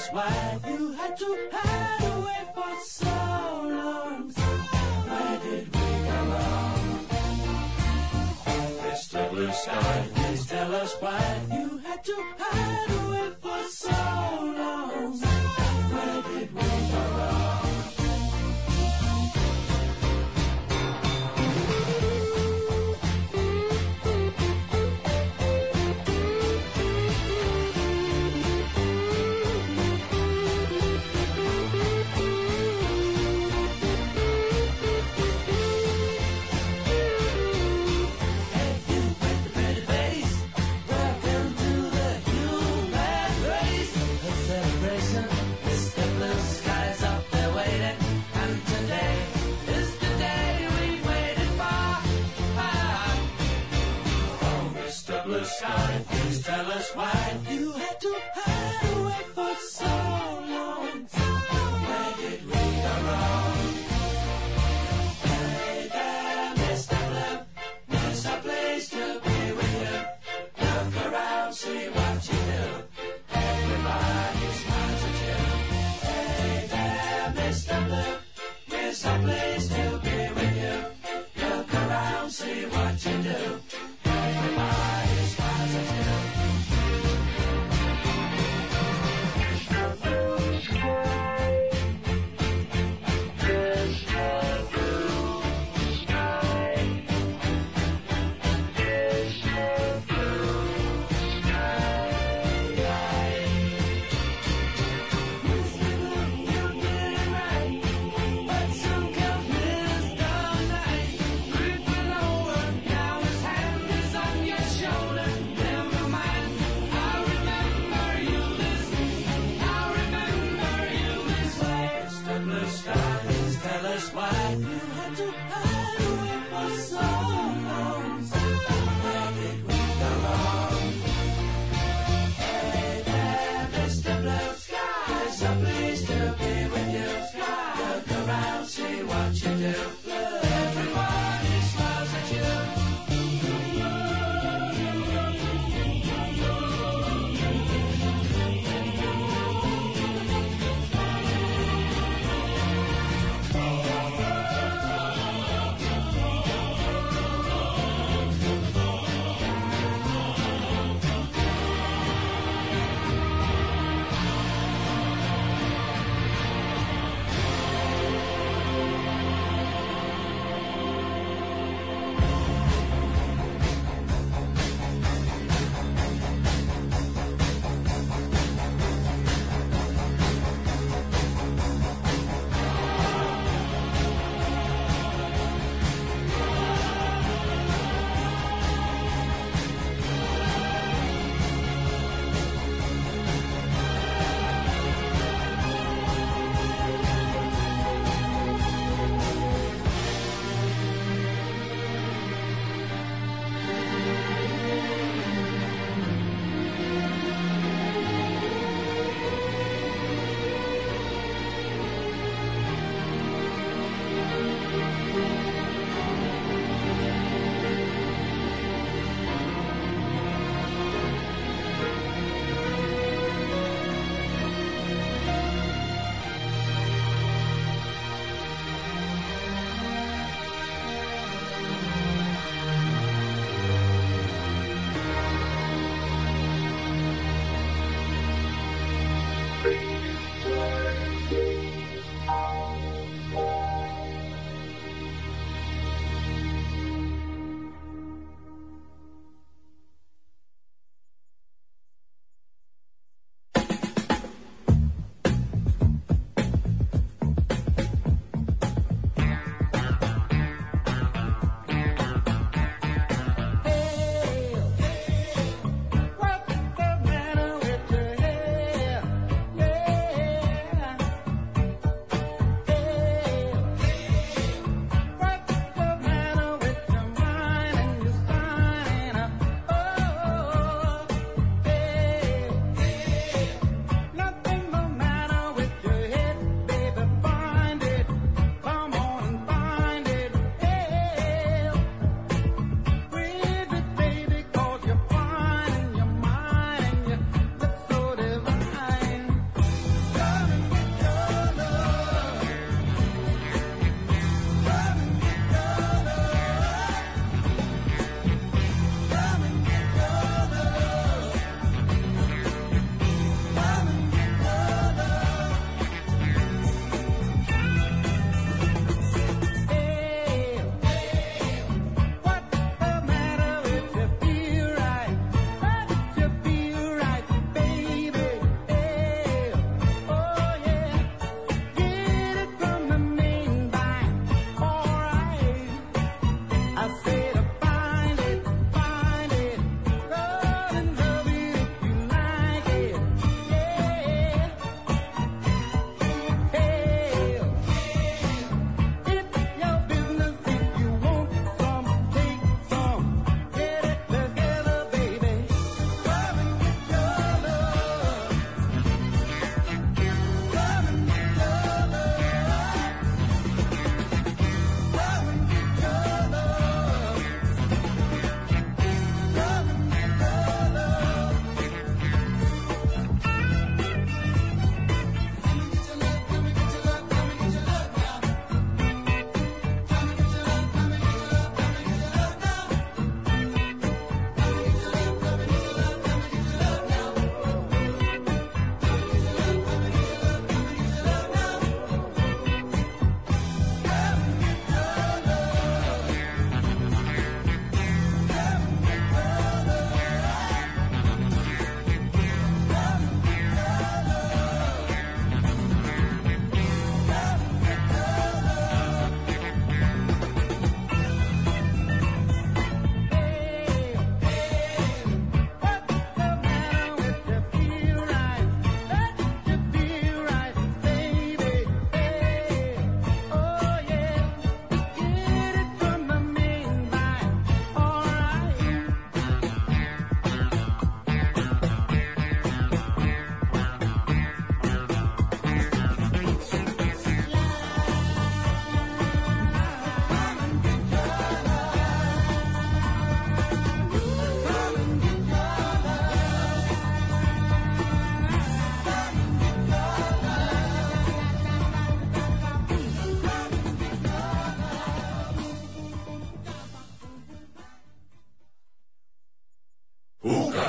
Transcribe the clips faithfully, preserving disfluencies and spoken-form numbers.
us why you had to hide away for so long. Where did we go wrong? Mister Blue Sky, please tell us why you had to hide away for so long. Where did we go wrong? Please tell us why you had to hide away for so long. Where did we go wrong? Hey there, Mister Blue, there's a place to be with you. Look around, see what you do. Everybody smiles at you. Hey there, Mister Blue, there's a place to be with you. Look around, see what you do. Everybody smiles at you.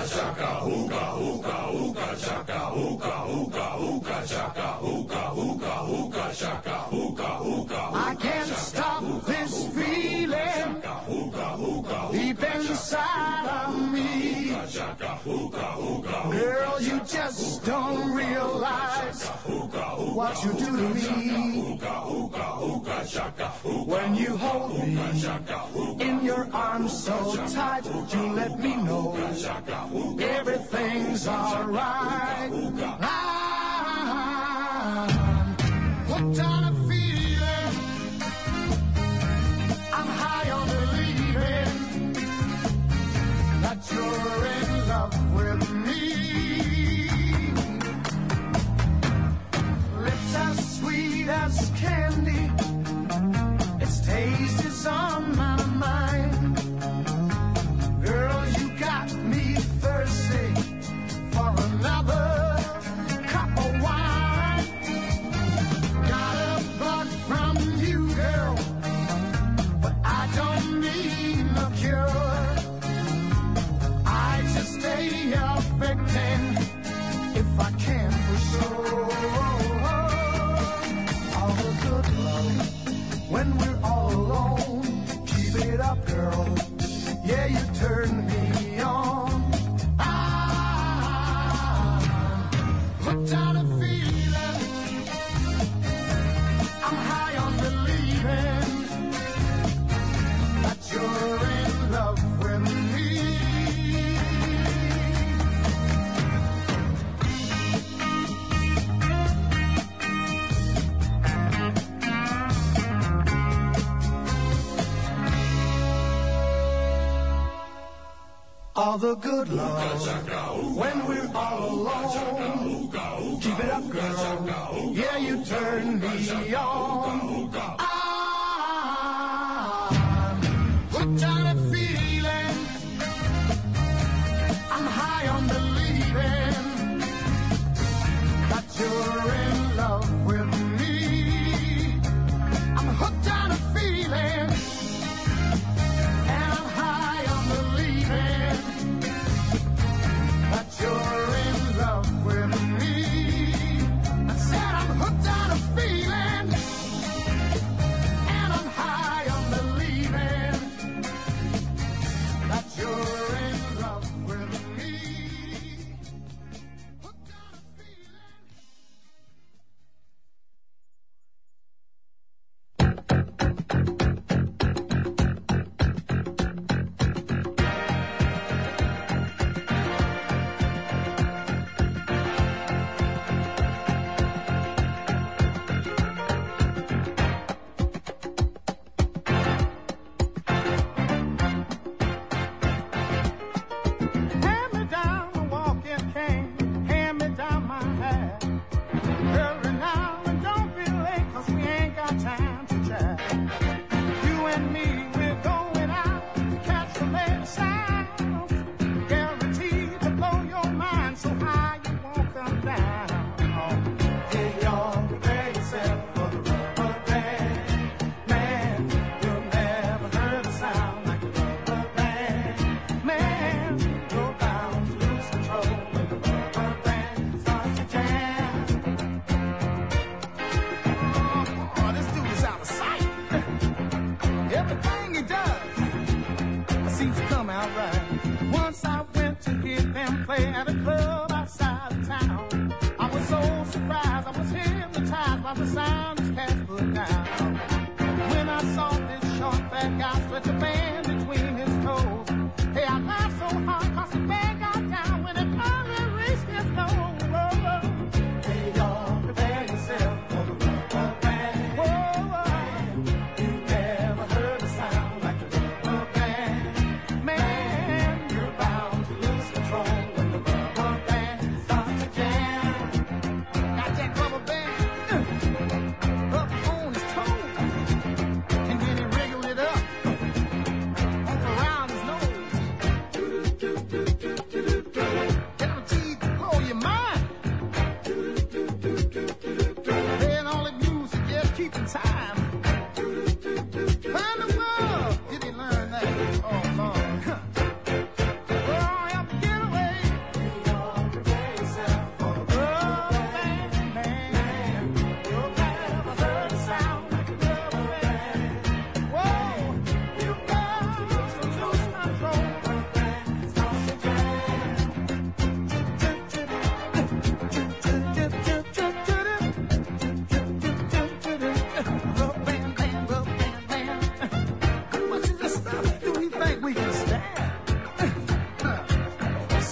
chaka, hookah, hookah, hookah, chaka, hookah, hookah, hookah, chaka, hookah, hookah, hookah, chaka, hookah, hookah. I can't stop this feeling deep inside of me. Girl, you just don't realize what you do to me. When you hold me in your arms so tight, you let me know everything's alright. I'm hooked on a feeling, I'm high on believing that you're in love with me. Lips as sweet as candy, its taste is on my mind. Girl, you got me thirsty for another cup of wine. Got a bug from you, girl, but I don't need no cure. I just stay a victim if I can for sure. All the good love when we're all alone. Keep it up, girl. Yeah, you turn me on. I'm hooked on a feeling, I'm high on believing that you're in love with me. All the good love when we're all alone. Keep it up, girl. Yeah, you turn me on. I'm hooked on a feeling, I'm high on believing that you're in love with me. I'm hooked on a feeling, and I'm high on believing that you're in love with me. I said I'm hooked on a feeling,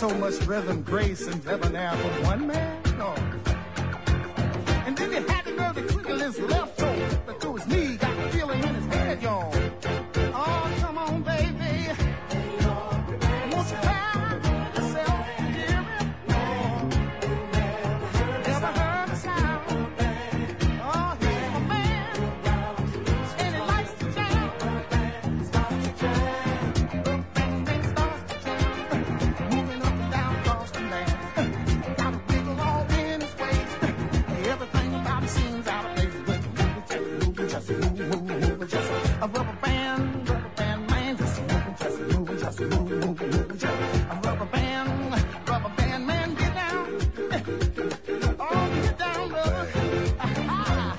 so much rhythm, grace, and debonair for one man? No. And then he had to go to twinkle his left toe, but through his knee, got the feeling in his head, y'all. Oh, come on, baby. Won't you try yourself to hear it? Never heard a sound. Oh, he's my man, and he likes to jam. Starts to jam. The bang starts to jam. Moving up and down across the land. Got a wiggle all in his waist. Everything about him seems out of place. But move, just move, move, move, just a rubber band, rubber band man. Just move, just move, just move, move, move, just a rubber band, rubber band man. Get down, oh, get down, brother. Ah-ha.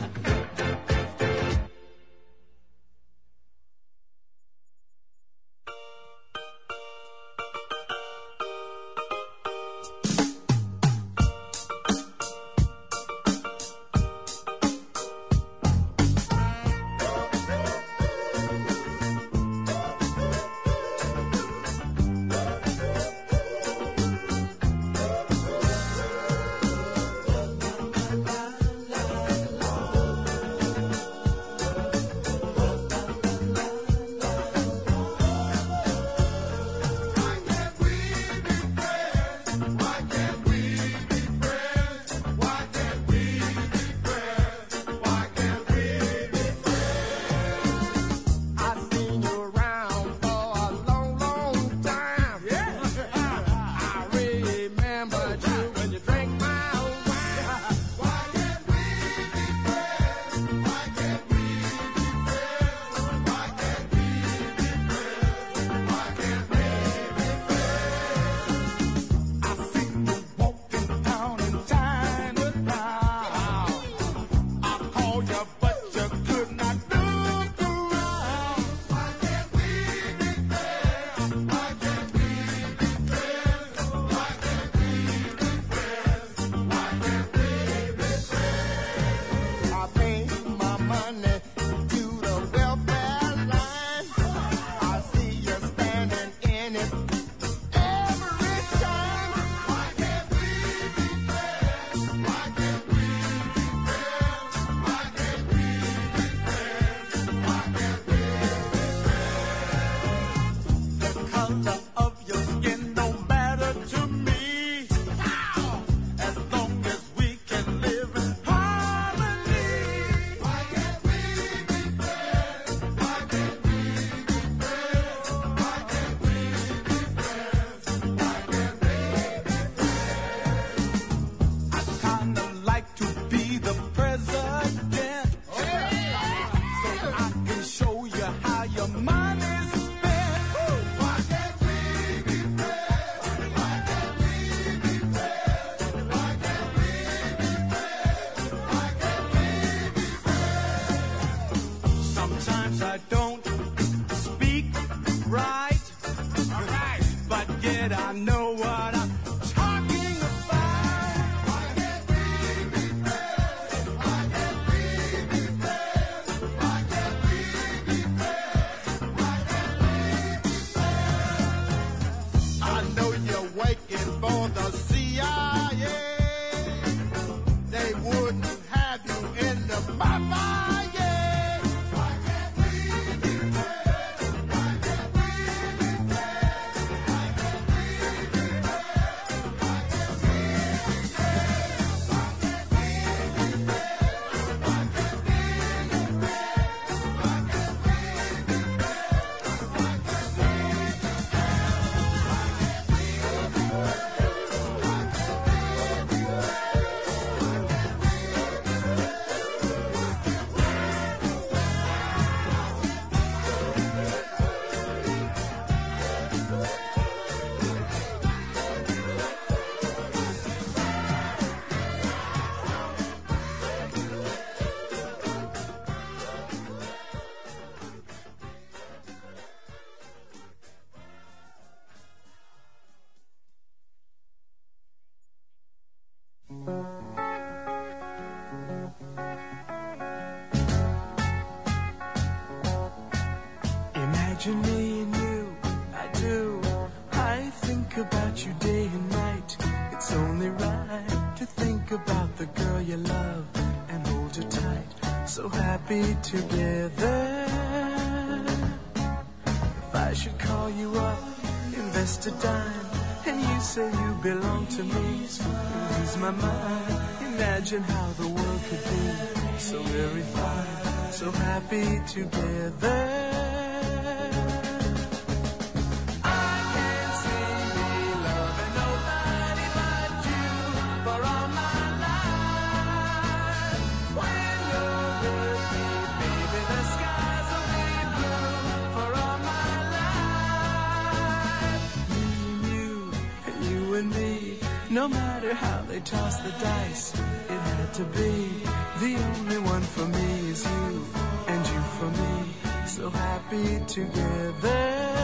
I've seen you around for a long, long time. I remembered you when you drank my wine. Why can't we be friends? Why can't we be friends? Why can't we be friends? Why can't we be friends? I see you walking down in Chinatown. I called you, but you could not look around. Why can't we be friends? Why can't we be friends? Why can't we be friends? Why can't we be friends? I pay my money to the welfare line. I see you standing in it every time. Why can't we be friends? Why can't we be friends? Why can't we be friends? Why can't we be friends? The color of your skin don't matter to me. As long as we can live in harmony. Why can't we be friends? Why can't we be friends? Why can't we be friends? Why can't we be friends? I kinda like to be the president, so I can show you how your money's spent. Why can't we be friends? Why can't we be friends? Why can't we be friends? Why can't we be friends? Sometimes I don't speak right, but yet I know what I'm talking about. Why can't we be friends? Why can't we be friends? Why can't we be friends? Why can't we be friends? I know you're waiting for the C I A. They wouldn't have you in the mafia. Why can't we be friends? Why can't we be friends? Why can't we be friends? Why can't we be friends? Why can't we be friends? Why can't we be friends? Why can't we be friends? Why can't we be friends? Why can't we be friends? day and night. It's only right to think about the girl you love and hold her tight. So happy together. If I should call you up, invest a dime, and you say you belong to me, lose my mind. Imagine how the world could be so very fine, so happy together. I can't see me loving nobody but you for all my life. When you're with me, baby, the skies will be blue for all my life. Me and you, and you and me, no matter how they toss the dice, it had to be. The only one for me is you, and you for me, so happy together.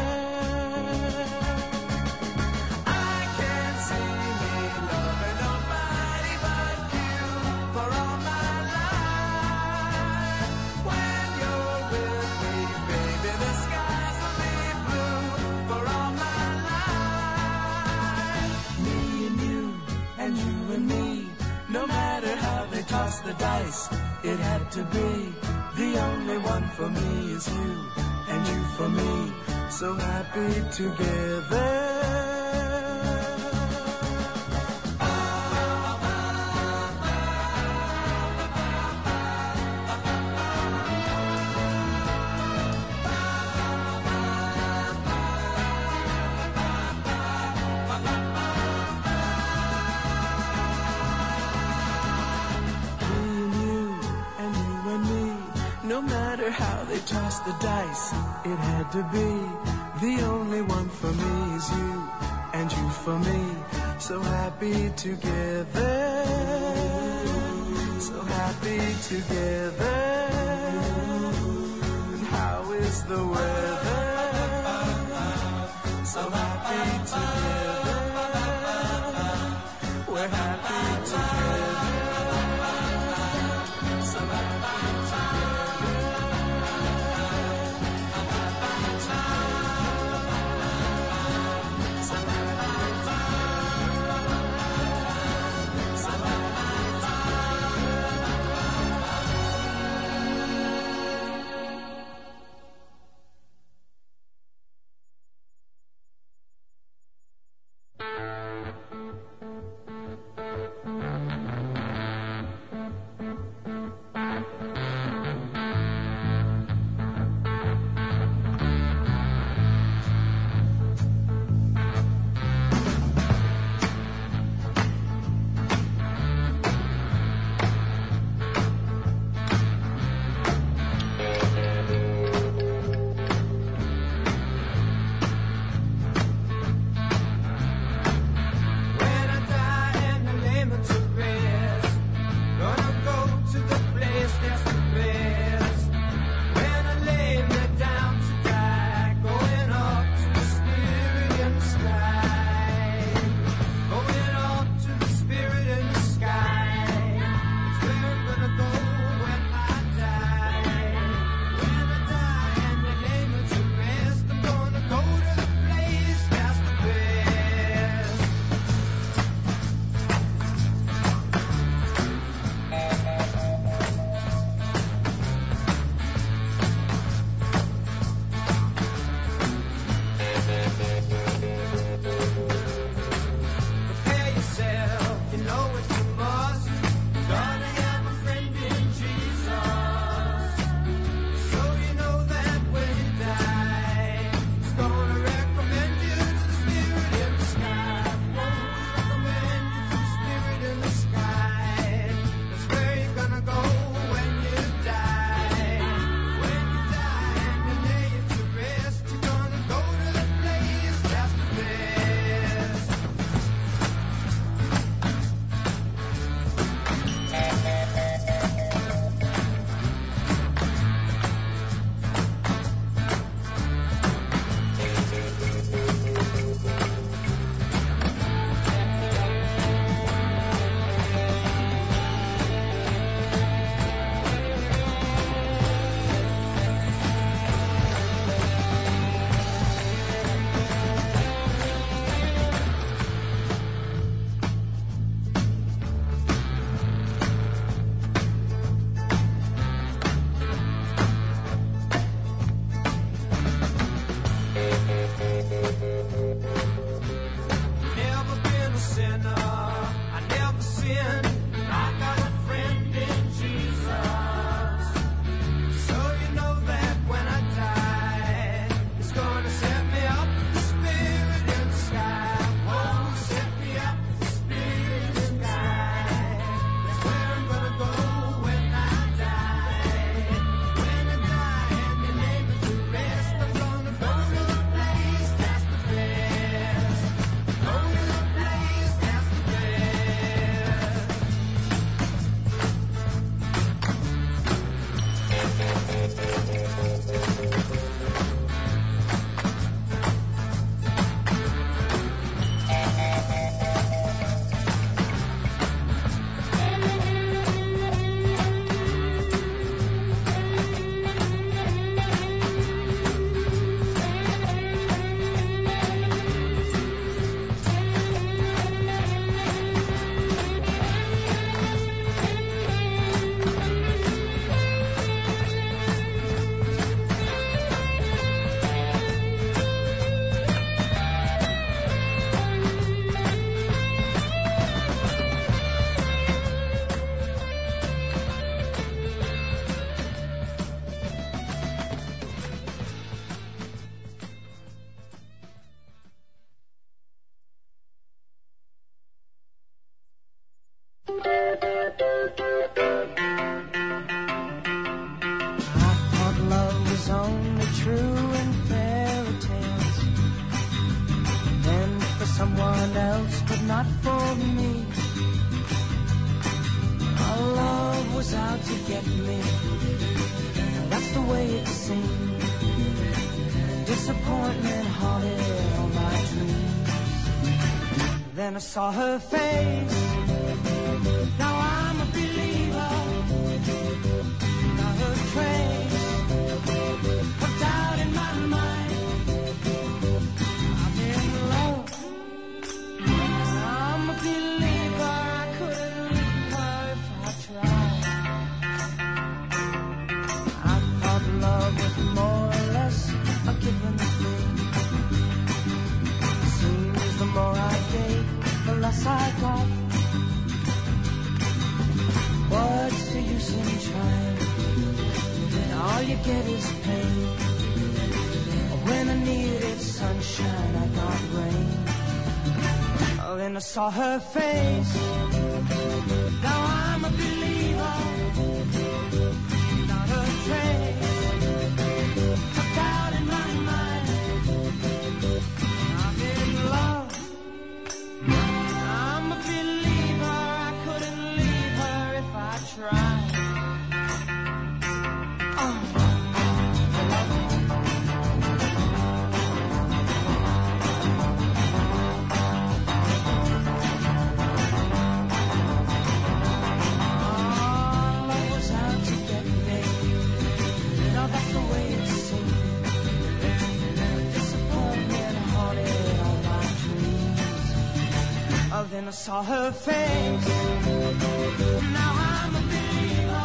I can't see me loving nobody but you for all my life. When you're with me, baby, the skies will be blue for all my life. Me and you, and you and me, no matter how they toss the dice, it had to be. The only one for me is you, and you for me, so happy together. No matter how they toss the dice, it had to be. The only one for me is you, and you for me, so happy together. So happy together. And how is the weather? So happy together. We're happy together. So happy together. hearts, but not for me. Our love was out to get me. That's the way it seemed. Disappointment haunted all my dreams. Then I saw her face. Now I'm a believer. Not a trace of doubt in my mind. I'm in love. I'm a believer. I couldn't leave her if I tried. I thought love was more or less a given thing. Seems the more I gave, the less I got. What's the use in trying? All you get is pain. When I needed sunshine, I got rain. Oh, then I saw her face. Now I'm a believer. Not a trace of doubt in my mind. I'm in love. I'm a believer. I couldn't leave her if I tried. Oh. Then I saw her face. Now I'm a believer.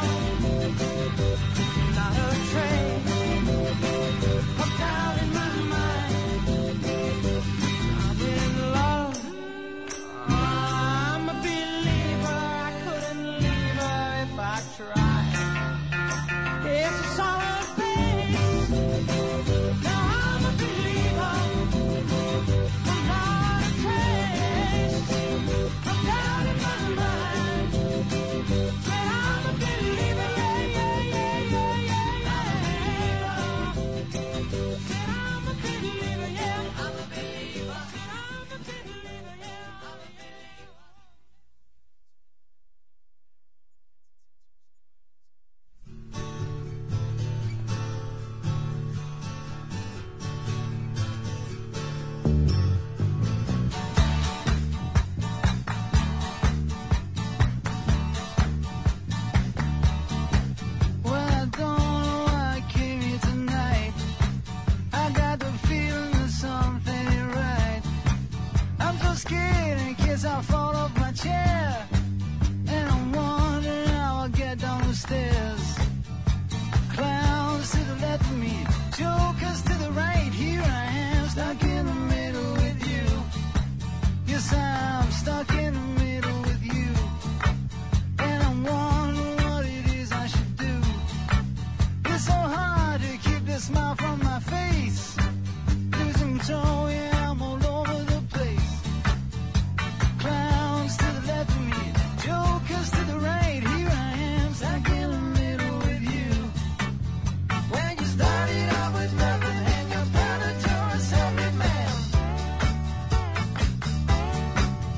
Not a trace of doubt in my mind. I'm in love. I'm a believer. I couldn't leave her if I tried. Yes, I saw her face. Now I'm a believer. I'm not a trace of doubt in my mind. Said I'm a believer, yeah, yeah, yeah, yeah, yeah, yeah. Said I'm a believer, yeah, I'm a believer. Said I'm a believer, yeah, I'm a believer. Well, I don't know why I came here tonight. I got the feeling that something ain't right. I'm so scared in case I fall off my chair. And I'm wondering how I'll get down the stairs. Clowns to the left of me, jokers to the right. Here I am, stuck in the middle with you. Yes, I'm stuck in the middle with you. And I'm wondering what it is I should do. It's so hard to keep the smile from my face. Losing control, yeah, I'm all over the place. Clowns to the left of me, jokers to the right. Here I am, stuck in the middle with you. When you started off with nothing and you're proud to a self-made man.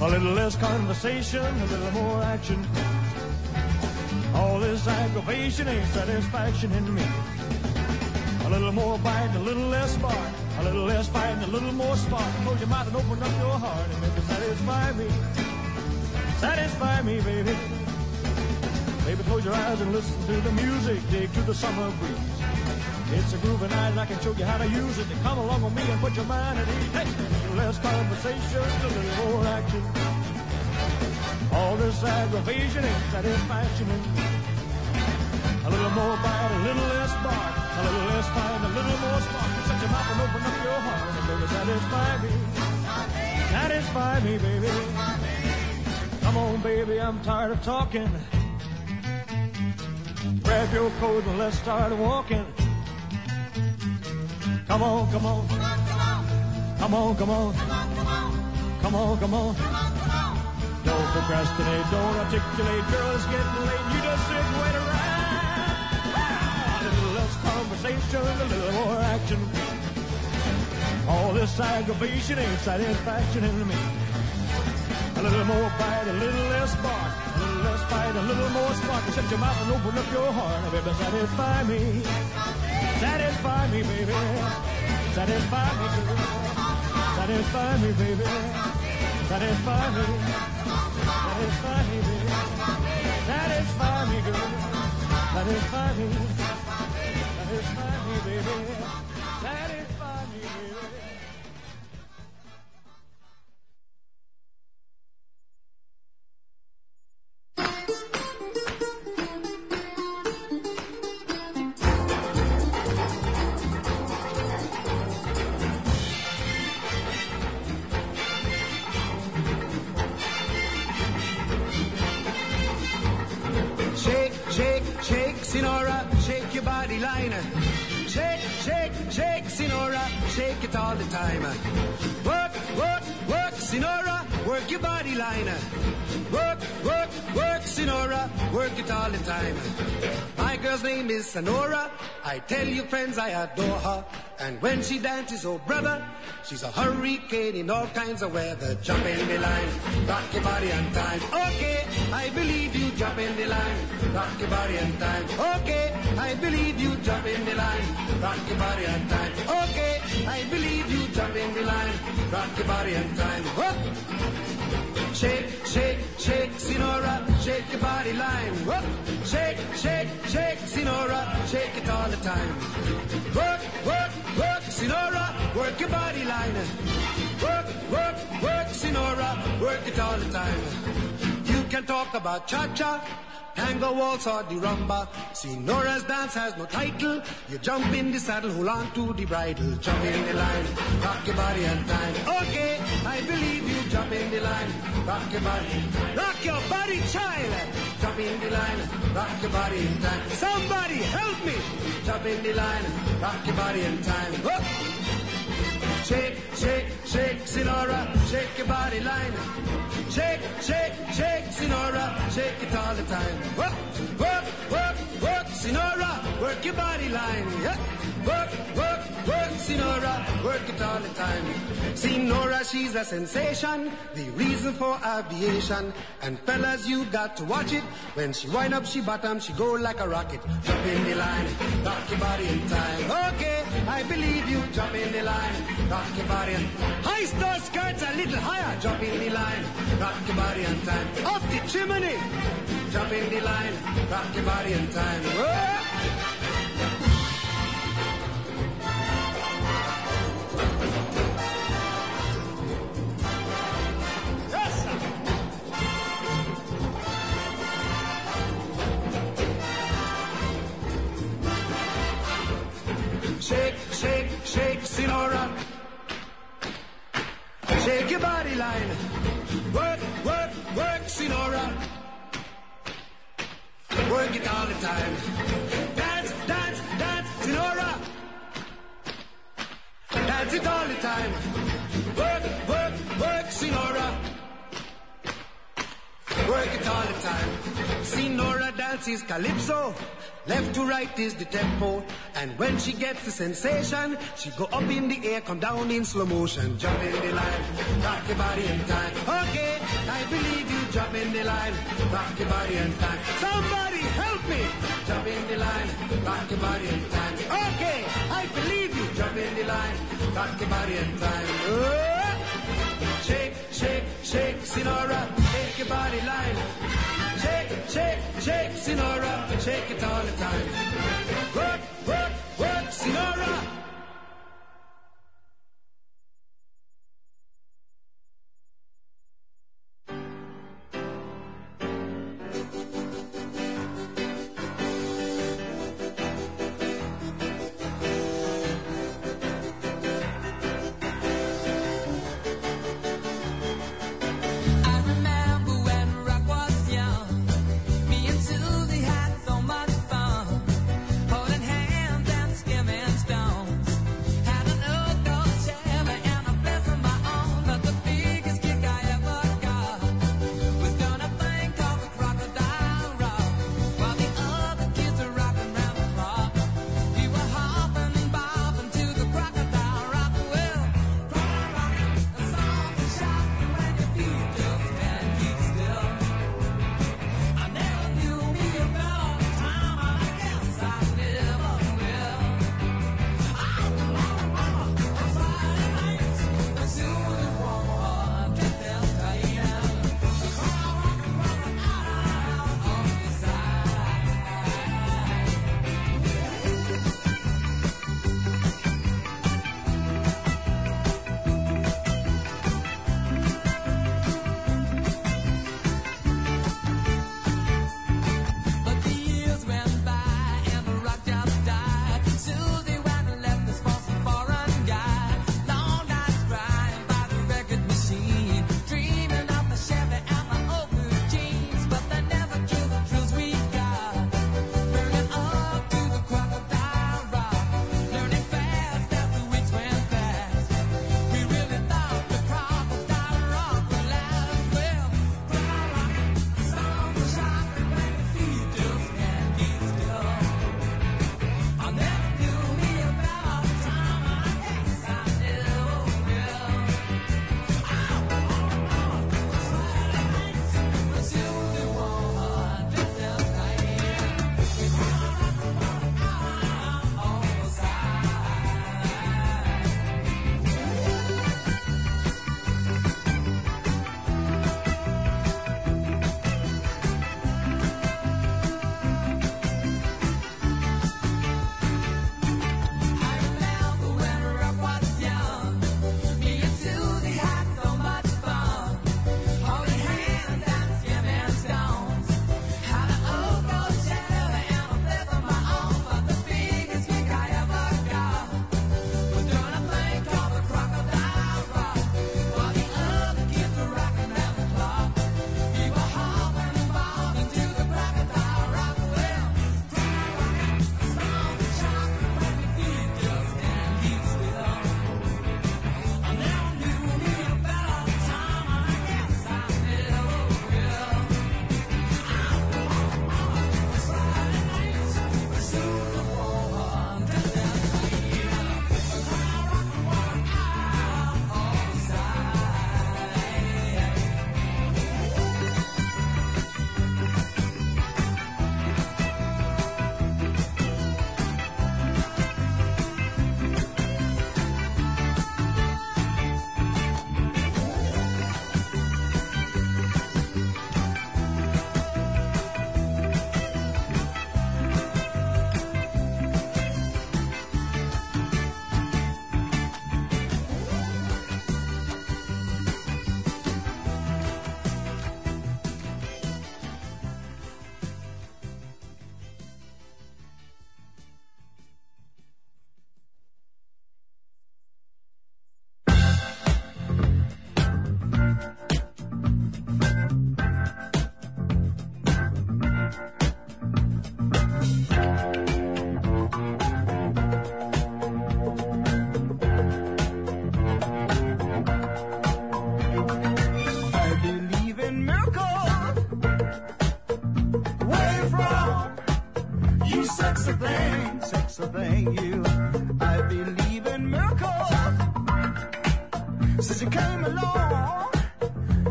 A little less conversation, a little more action. All this aggravation ain't satisfaction in me. A little more bite, a little less spark. A little less fight and a little more spark. Close your mouth and open up your heart and maybe satisfy me. Satisfy me, baby. Baby, close your eyes and listen to the music. Dig to the summer breeze. It's a groovy night and I can show you how to use it. To come along with me and put your mind at ease. Hey, a little less conversation, a little more action. All this aggravation ain't satisfaction in me. A little more bite, a little less bark. A little less fight, a little more spark. Shut your mouth and open up your heart and baby, satisfy me. Satisfy me, baby. Come on, baby, I'm tired of talking. Grab your coat and let's start walking. Come on, come on. Come on, come on. Come on, come on. Don't procrastinate, don't articulate. Girl, it's getting late. You just sit and wait around. A little less conversation, a little more action. All this aggravation ain't satisfaction in me. A little more bite, a little less bark. A little less fight, a little more spark. Shut your mouth and open up your heart. Now, baby, satisfy me. Satisfy me, baby. Satisfy me, baby. Satisfy me, baby. Satisfy me. Satisfy me, baby. Satisfy me, girl. Satisfy me. Satisfy me, baby. Satisfy me, baby. Sinora, shake your body line. Shake, shake, shake, Sinora, shake it all the time. Work, work, work, Sinora, work your body line. Work, work, work, Sinora, work it all the time. My girl's name is Sonora. I tell you, friends, I adore her. And when she dances, oh brother, she's a hurricane in all kinds of weather. Jump in the line, rock your body on time. Okay, I believe you, jump in the line, rock your body on time. Okay, I believe you, jump in the line, rock your body on time. Okay, I believe you, jump in the line, rock your body on time. Whoop. Shake, shake, shake, Sinora, shake your body line. Whoop. Shake, shake, shake, Sinora, shake it all the time. Work, work, work, Sinora, work your body line. Work, work, work, Sinora, work it all the time. You can talk about cha-cha, tango, waltz or the rumba. Senora's dance has no title. You jump in the saddle, hold on to the bridle. Jump in the line, rock your body and time. Okay, I believe you, jump in the line, rock your body. Rock your body, child. Jump in the line, rock your body in time. Somebody help me. Jump in the line, rock your body in time. Whoop. Shake, shake, shake, Sinora, shake your body line. Shake, shake, shake, Sinora, shake it all the time. Work, work, work, work, Sinora, work your body line. Yeah. Work, work, work, Sinora, work it all the time. Sinora, she's a sensation, the reason for aviation. And fellas, you got to watch it. When she wind up, she bottom, she go like a rocket. Jump in the line, rock your body in time. Okay, I believe you, jump in the line, rock your body in. High star skirts a little higher, jump in the line, rock your body in time. Up the chimney, jump in the line, rock your body in time. Whoa. Shake, shake, shake, Sinora. Shake your body line. Work, work, work, Sinora. Work it all the time. Dance, dance, dance, Sinora. Dance it all the time. Work, work, work, Sinora. Work it all the time. Sinora dances calypso. Left to right is the tempo. And when she gets the sensation, she go up in the air, come down in slow motion. Jump in the line, rock your body in time. Okay, I believe you. Jump in the line, rock your body and time. Somebody help me. Jump in the line, rock your body and time. Okay, I believe you. Jump in the line, rock your body and time. Oh! Shake, shake, shake, Sinora, shake your body line. Shake, shake, shake, Sinora, shake it all the time. Work, work, work, Sinora.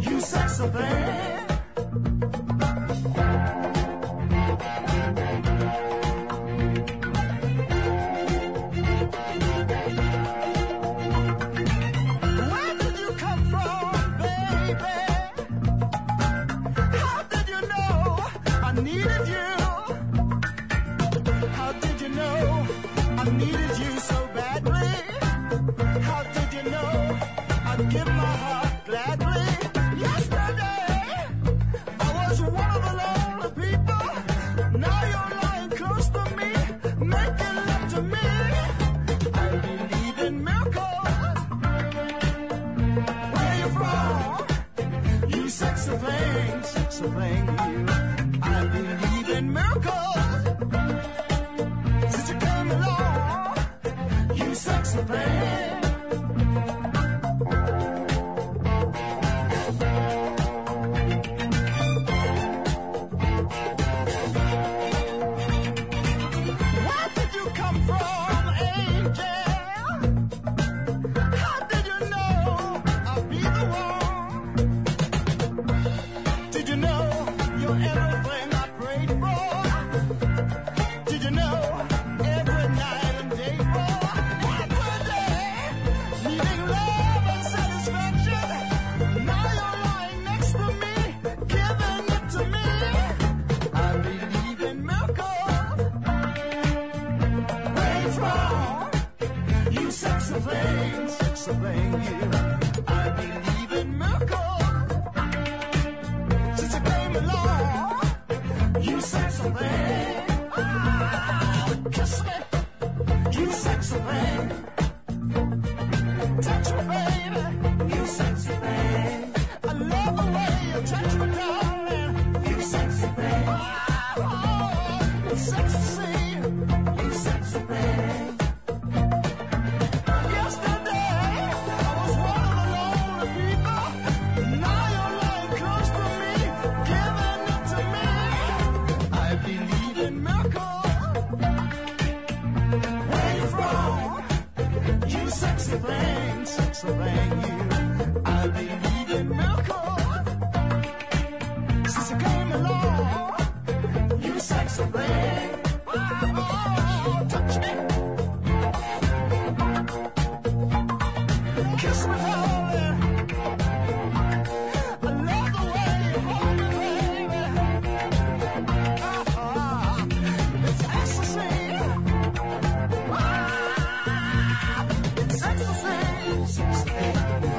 you sexy thing. Where did you come from, baby? How did you know I needed you? How did you know I needed you so badly? How did you know I'd give my heart gladly? Yesterday I was one of the lonely people. Now you're lying close to me, making love to me. I believe in miracles. Where you from? You sexy thing, sexy thing, you. I believe in miracles. Since you came along, you sexy thing. Where did you come from, angel? How did you know I'd be the one? Did you know you're everything I prayed for? Did you know every night and day for? Every day, needing love and satisfaction. Now you're lying next to me, giving it to me. I believe in miracles. Where you from? You sexy thing, sexy thing, you. I believe in miracles. Since you came along, you sexy thing. Ah, kiss me, you sexy thing. Touch me, baby, you sexy thing. I love the way you touch me, darling. You sexy thing. Oh, oh, sexy, you sexy thing. Yesterday, I was one of the lonely people. Now you're lying close to me, giving it to me. I believe in miracles. Where you from? You sexy thing, sexy thing, you. I believe in miracles. Since you came along, you sexy thing. Oh, touch me. Kiss me, darling. I love the way you hold me, baby. Ah, it's ecstasy. Ah, it's ecstasy.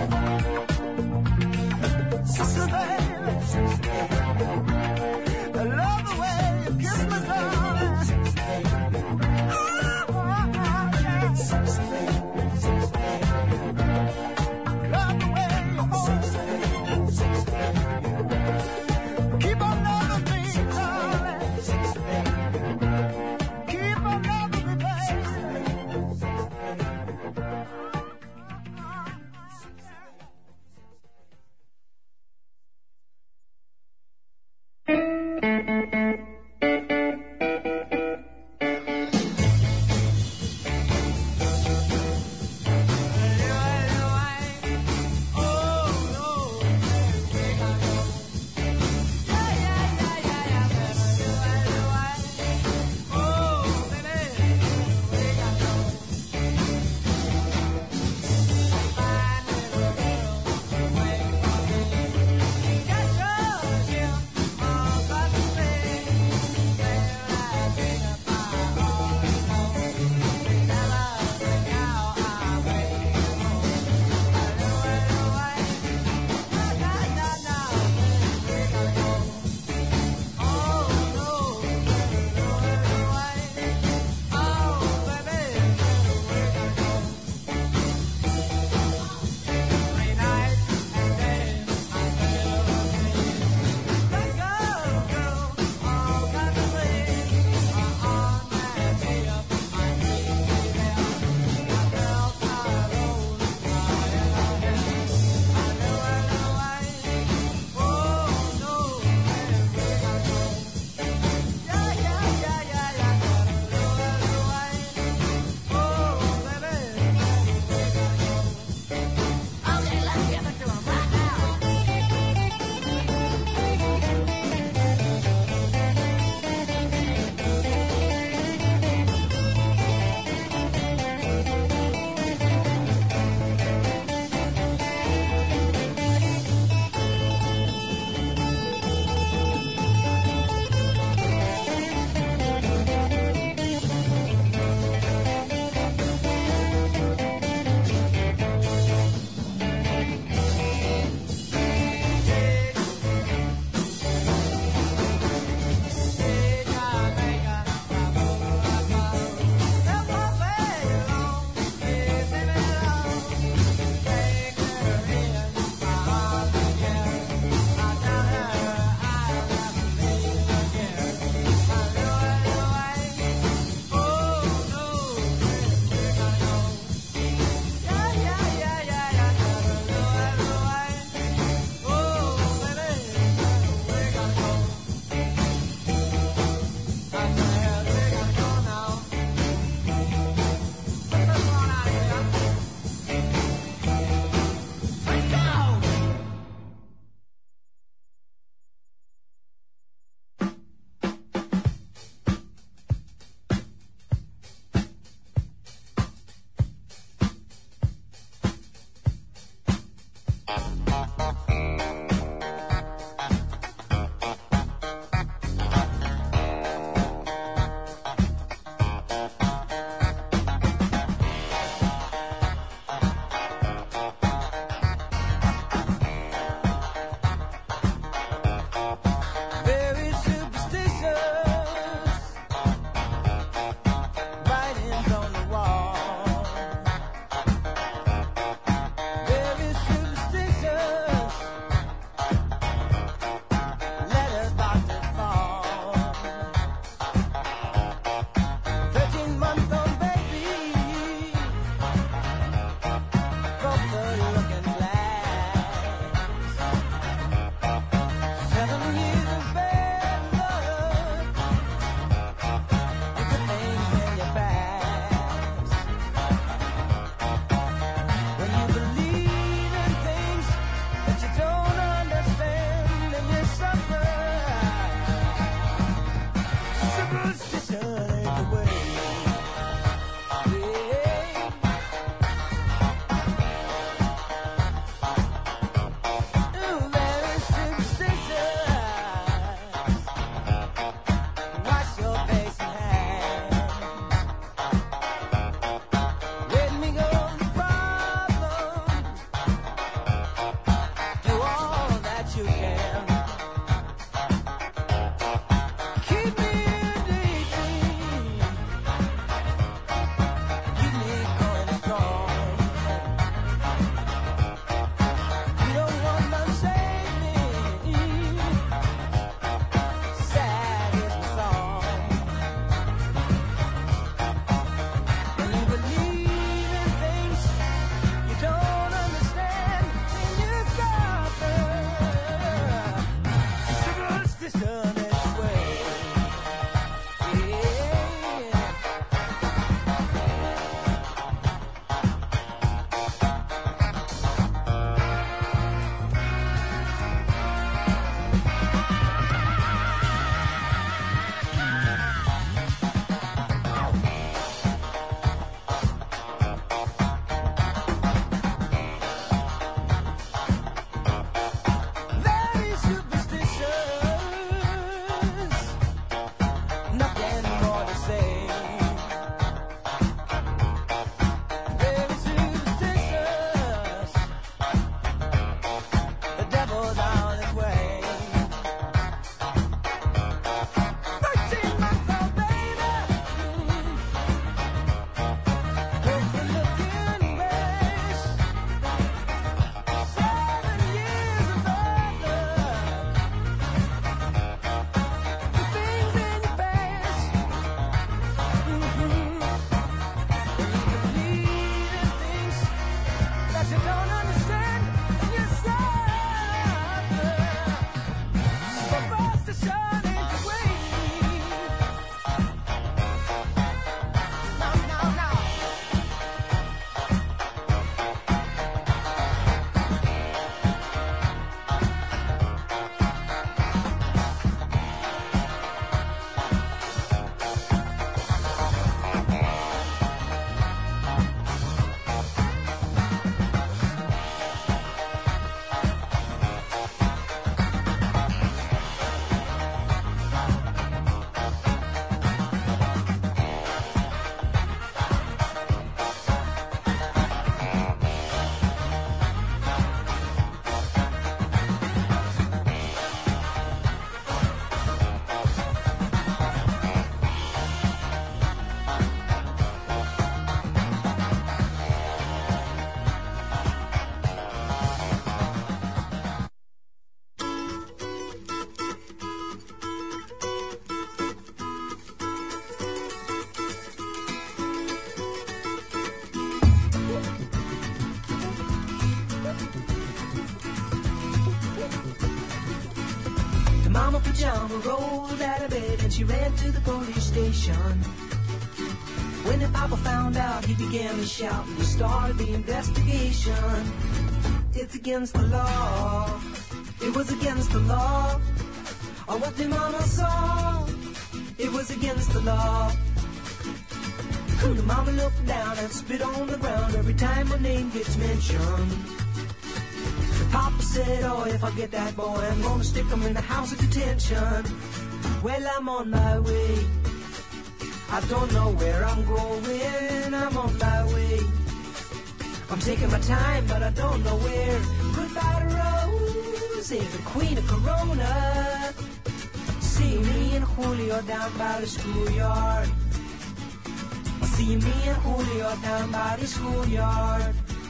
pajama rolled out of bed and she ran to the police station. When the papa found out, he began to shout and we started the investigation. It's against the law. It was against the law. Oh, what the mama saw. It was against the law. The mama looked down and spit on the ground every time her name gets mentioned. The papa said, oh, if I get that boy, I'm gonna stick him in the house of detention. Well, I'm on my way. I don't know where I'm going. I'm on my way. I'm taking my time, but I don't know where. Goodbye to Rosie, the queen of Corona. See me and Julio down by the schoolyard. See me and Julio down by the schoolyard.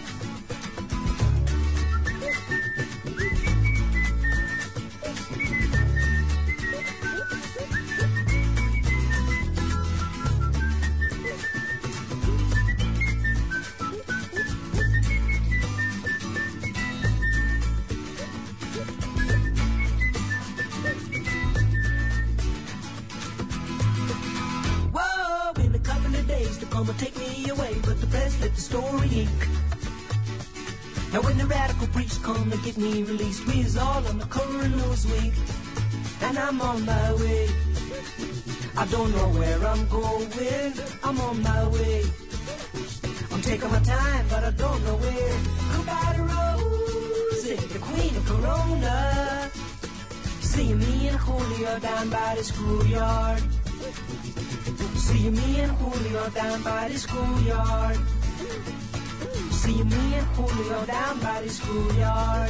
Gonna take me away, but the press let the story leak. Now when the radical preach come to get me released, we is all on the current news week. And I'm on my way. I don't know where I'm going. I'm on my way. I'm taking my time, but I don't know where. Goodbye to Rosie, the queen of Corona. See me and Julio down by the schoolyard. See me and Julio down by the schoolyard. See me and Julio down by the schoolyard.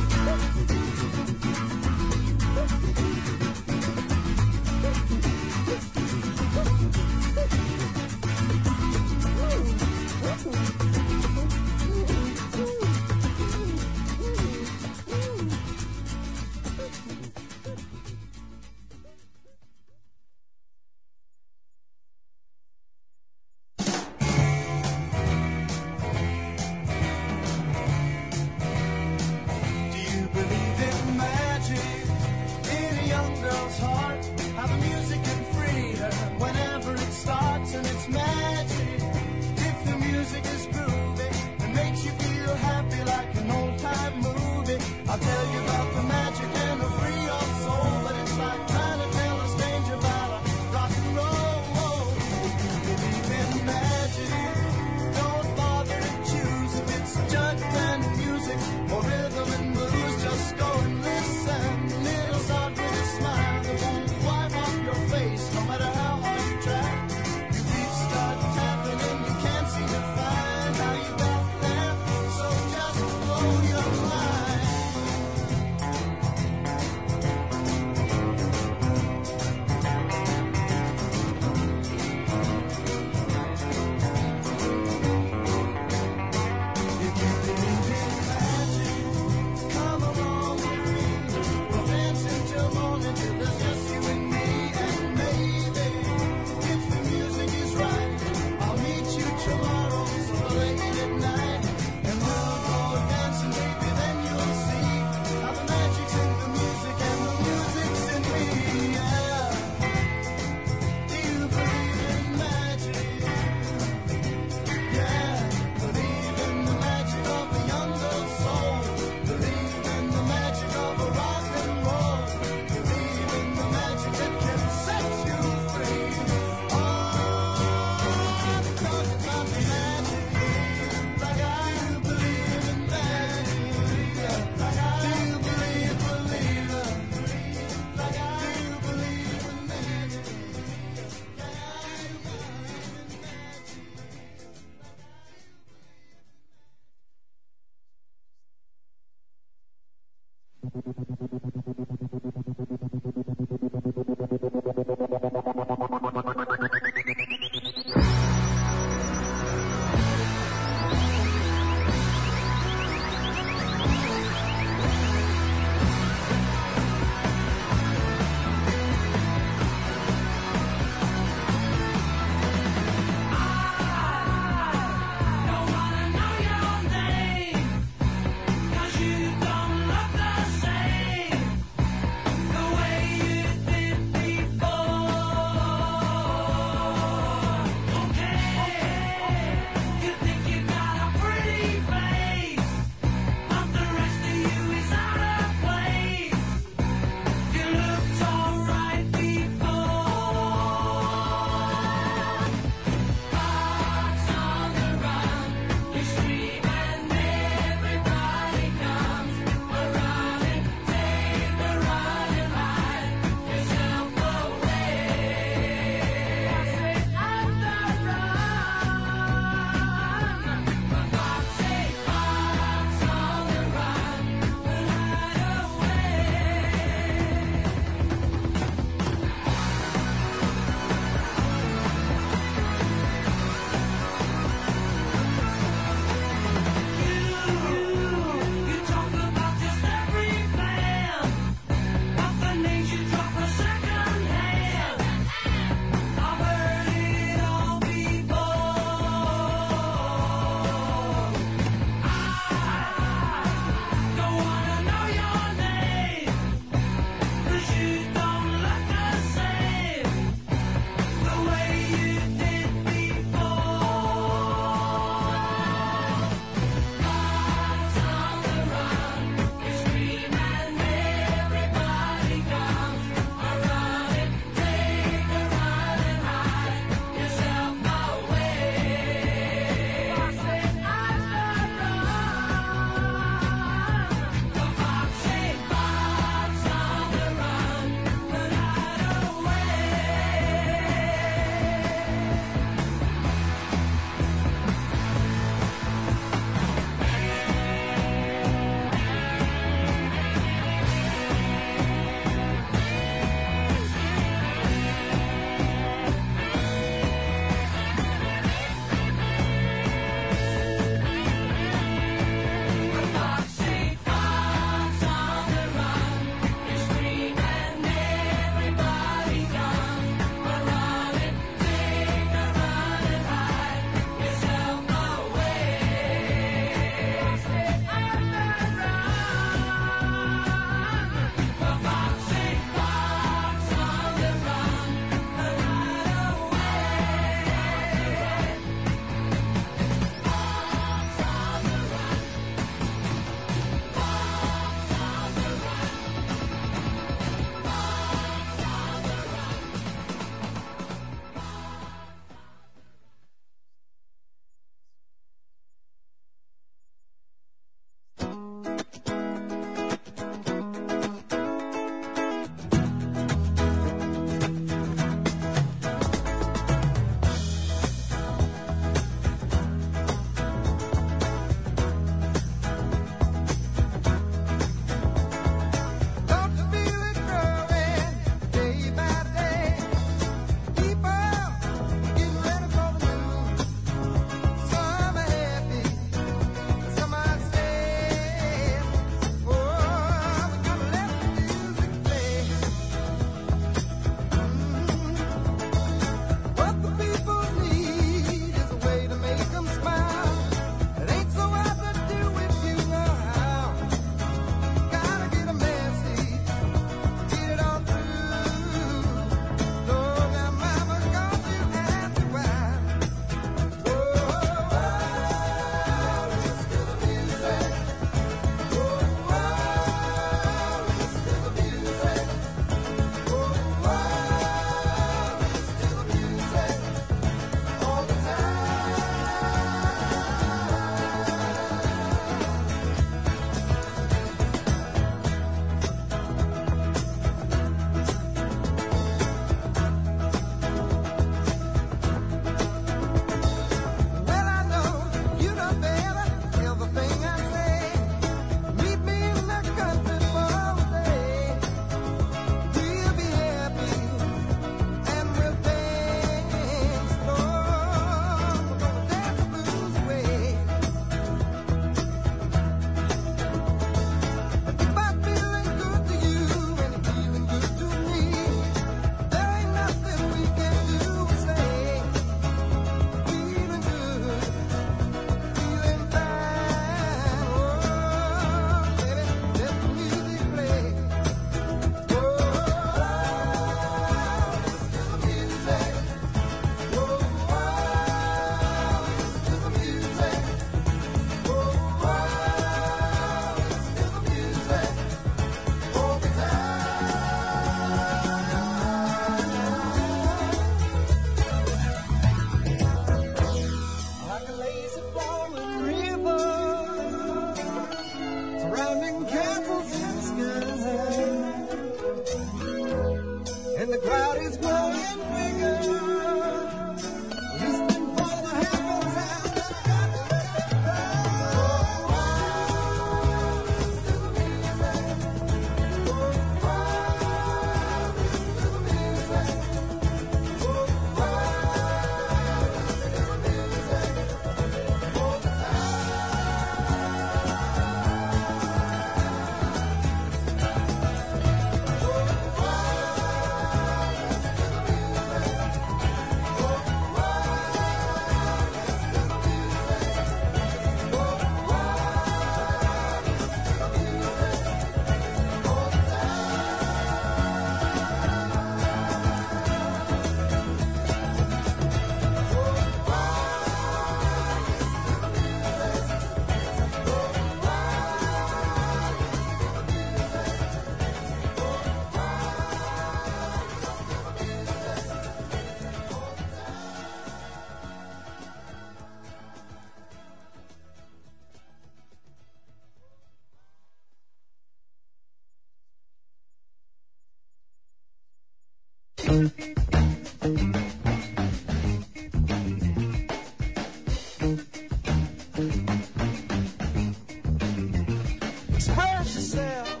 Express yourself.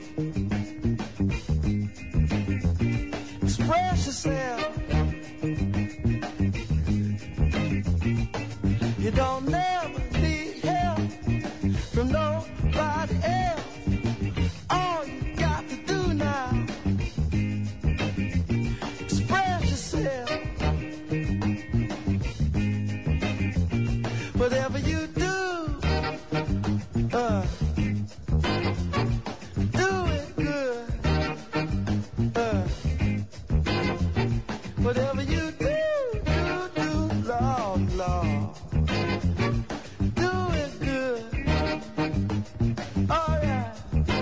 Express yourself. You don't never need help from nobody else. All you got to do now, express yourself. Whatever you do, uh, do it good. Uh, whatever you do, do, do, Lord, Lord. Do it good. Oh yeah.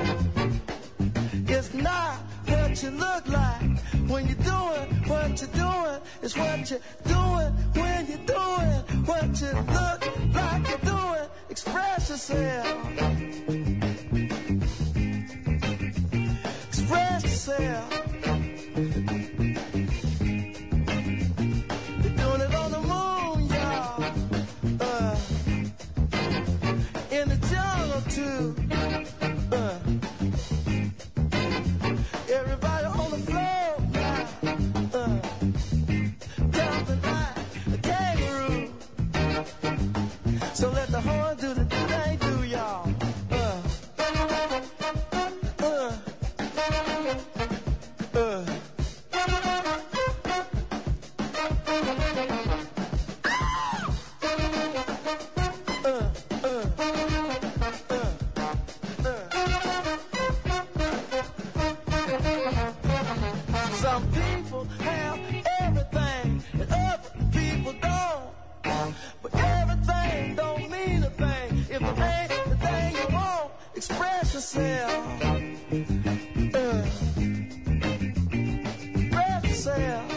It's not what you look like when you're doing what you're doing. It's what you're doing when you're doing what you look like you're doing. Express yourself. Express yourself. You're doing it on the moon, y'all. Uh, in the jungle too. Uh, everybody on the floor now. Uh, jumping like a kangaroo. So let the horn do the do they do, y'all. Uh, uh, uh. Some people have everything and other people don't. But everything don't mean a thing if it ain't the thing you want. Express yourself. Uh, express yourself.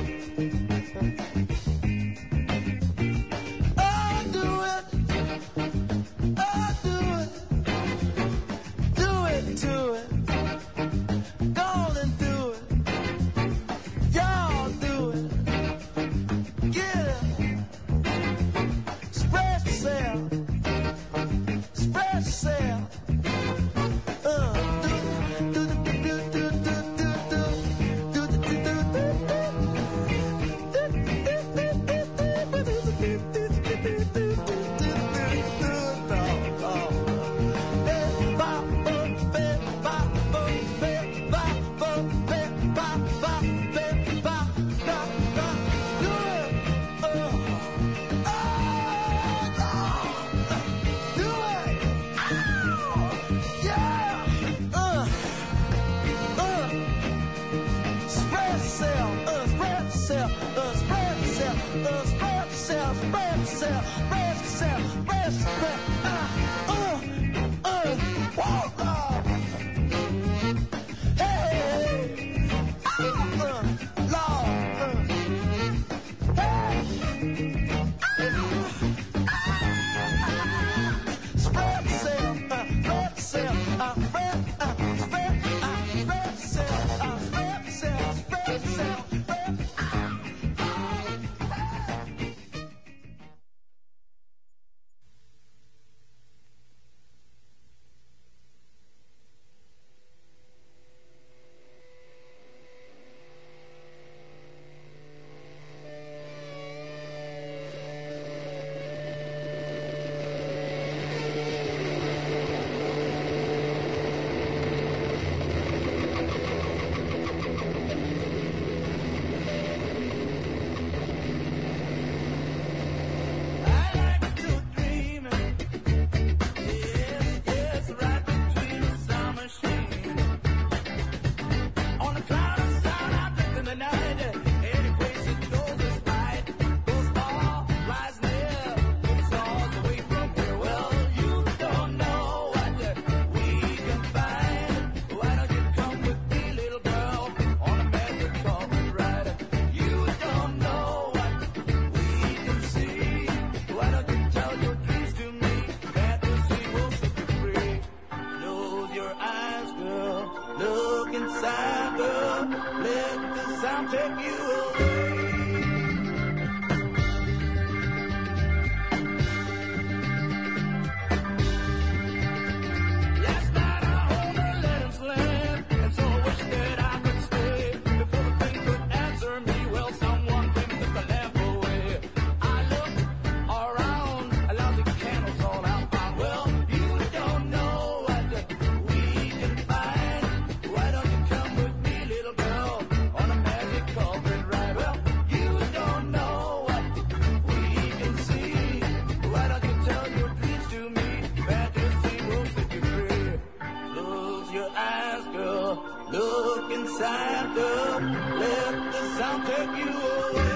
Oh, do it. Oh, do it. Do it to it. Go on and do it. Y'all do it. Get it. Express yourself. Express yourself. Uh, do, do, do, do, do, do, do, do, do, do, inside, girl. Let the sound take you away. Last night I hold her, let him slam, and so I wish that I could stay. Before the thing could answer me, well, someone came and took the lamp away. I looked around, a lousy candles all out. Well, you don't know what we can find. Why don't you come with me, little girl, on a magic carpet ride? Well, you don't know what we can see. Why don't you tell your dreams to me? Fantasy will set you free. Close your eyes, girl. Look inside, girl. Let the sound take you away.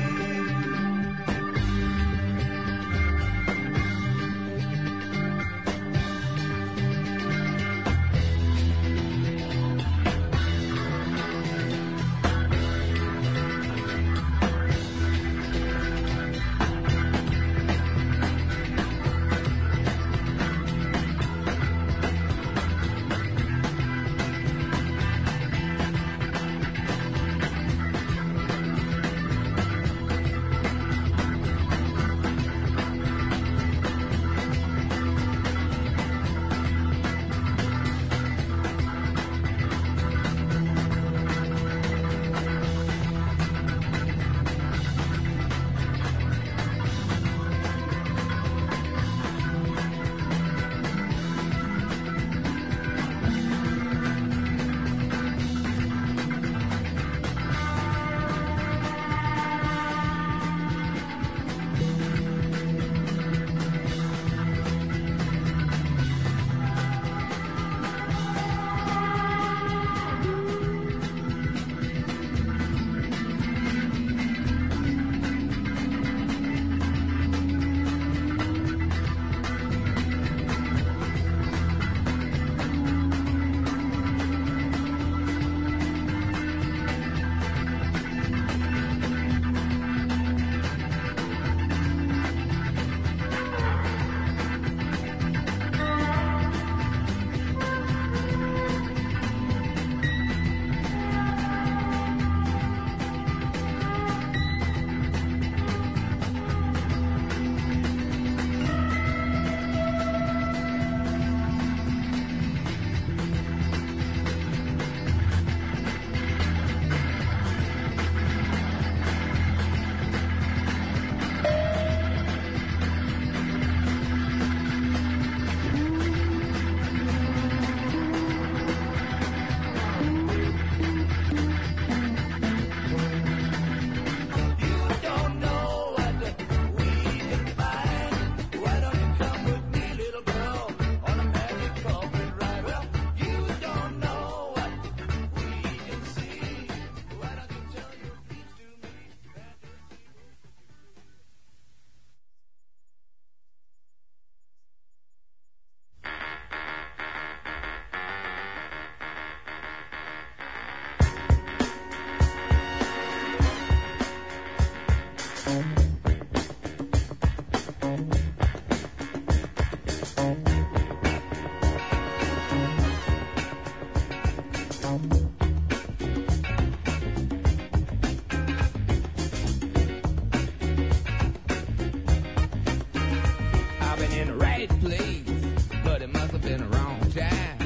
I've been in the right place, but it must have been the wrong time.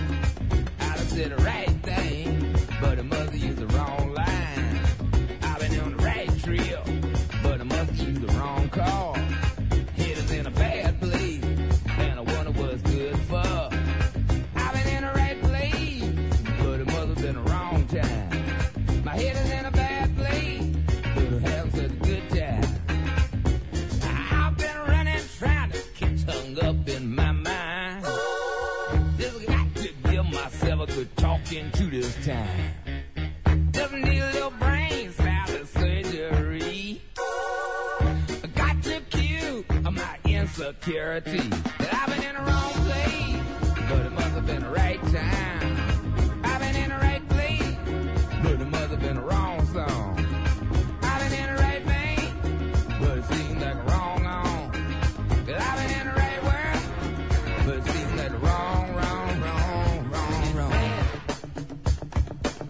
I done said the right thing, but it must have used the wrong line. I've been on the right trail, but I must have used the wrong car. Head is in a bad place, and I wonder what's good for. I've been in the right place, but it must have been the wrong time. My head is in a bad place, but I'm having such a good time. I've been running, trying to get hung up in my mind. Just got to give myself a good talking to this time. Just need a little brain salad surgery. I got to cue my insecurity. That I've been in the wrong place, but it must have been the right time. I've been in the right place, but it must have been the wrong song. I've been in the right vein, but it seems like a wrong on. That I've been in the right world, but it seems like the wrong, wrong, wrong, wrong, wrong.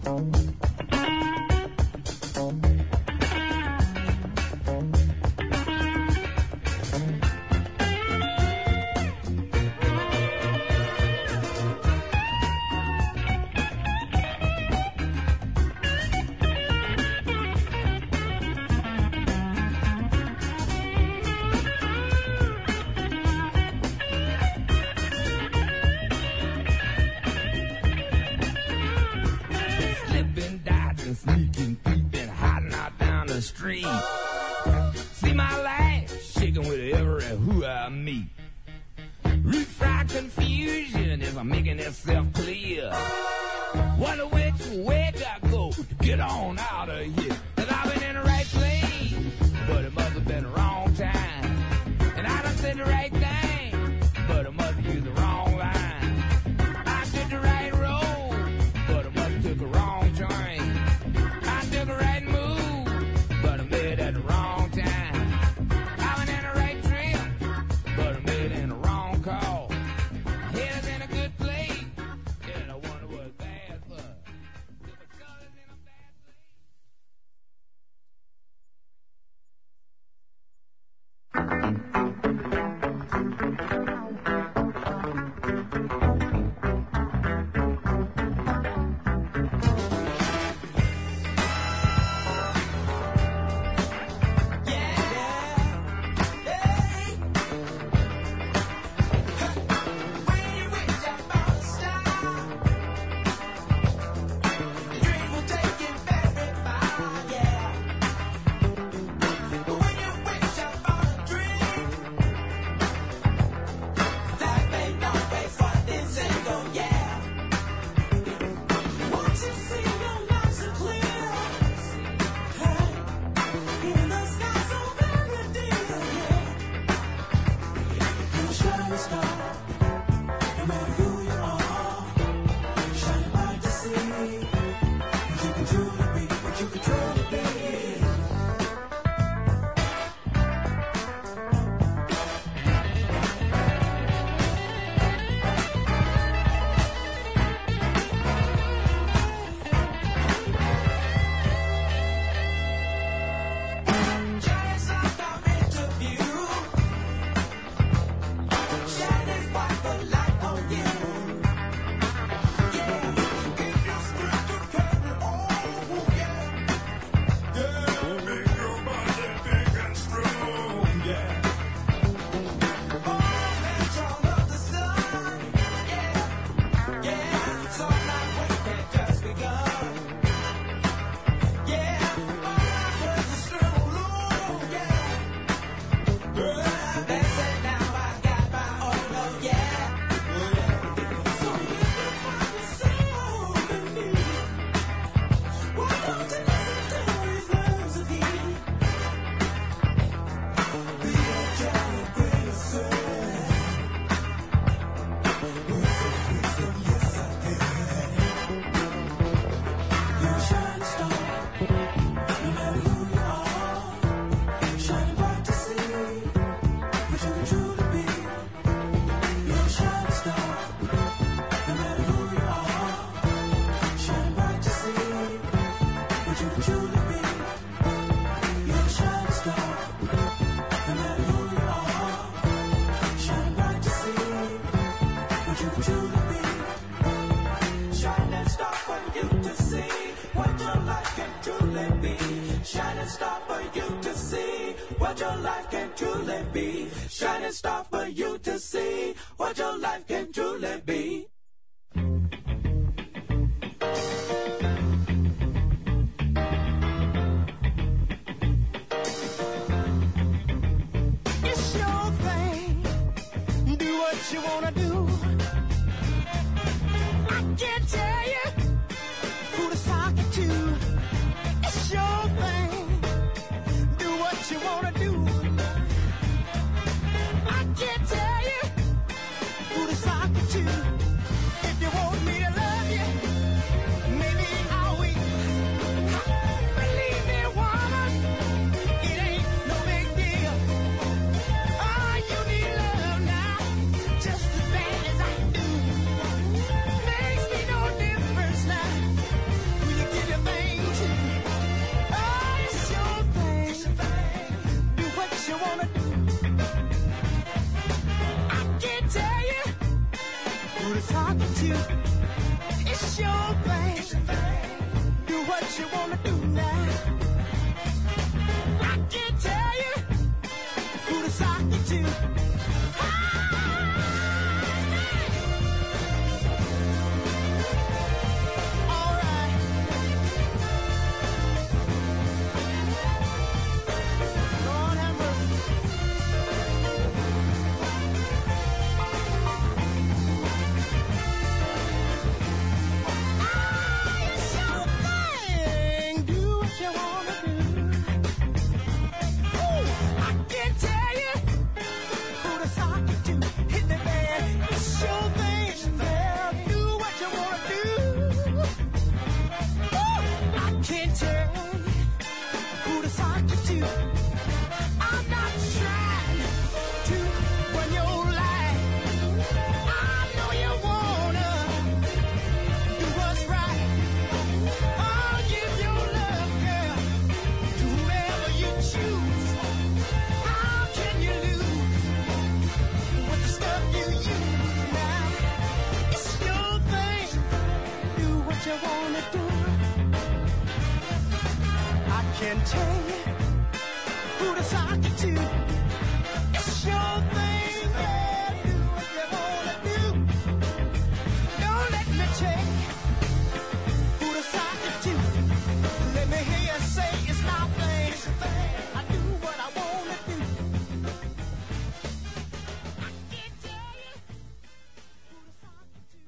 what your life can truly be. Shining star for you to see what your life can truly be. It's your thing. Do what you wanna do. I can't tell you who to sock it to. It's your thing. Do what you wanna do. I can't tell you who to sock it to. you wanna do now? I can't tell you who to sock you to. Can't tell you who to sock it to. It's your thing, yeah. Do what you wanna do. Don't let me check who to sock it to. Let me hear you say it's my thing. I do what I wanna do. I can't tell you who to sock it to.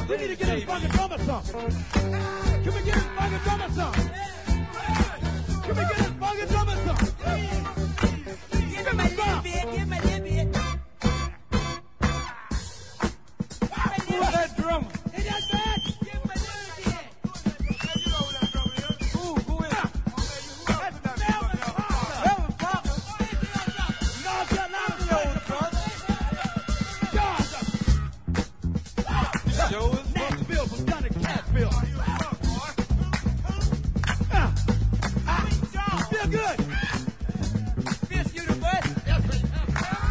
We need to get this fucking drummer some. Can we get this fucking drummer some? Can we get this fucking drummer some? Give me a little bit, give me a little bit. Who's that drummer? Is that bad? Give me a little bit. Who, who is that? That's Melvin Parker. Melvin Parker? No, I'm not the brother. God, show is Nashville from Johnny Cashville. Ah, ah, feel good. Fist you the butt.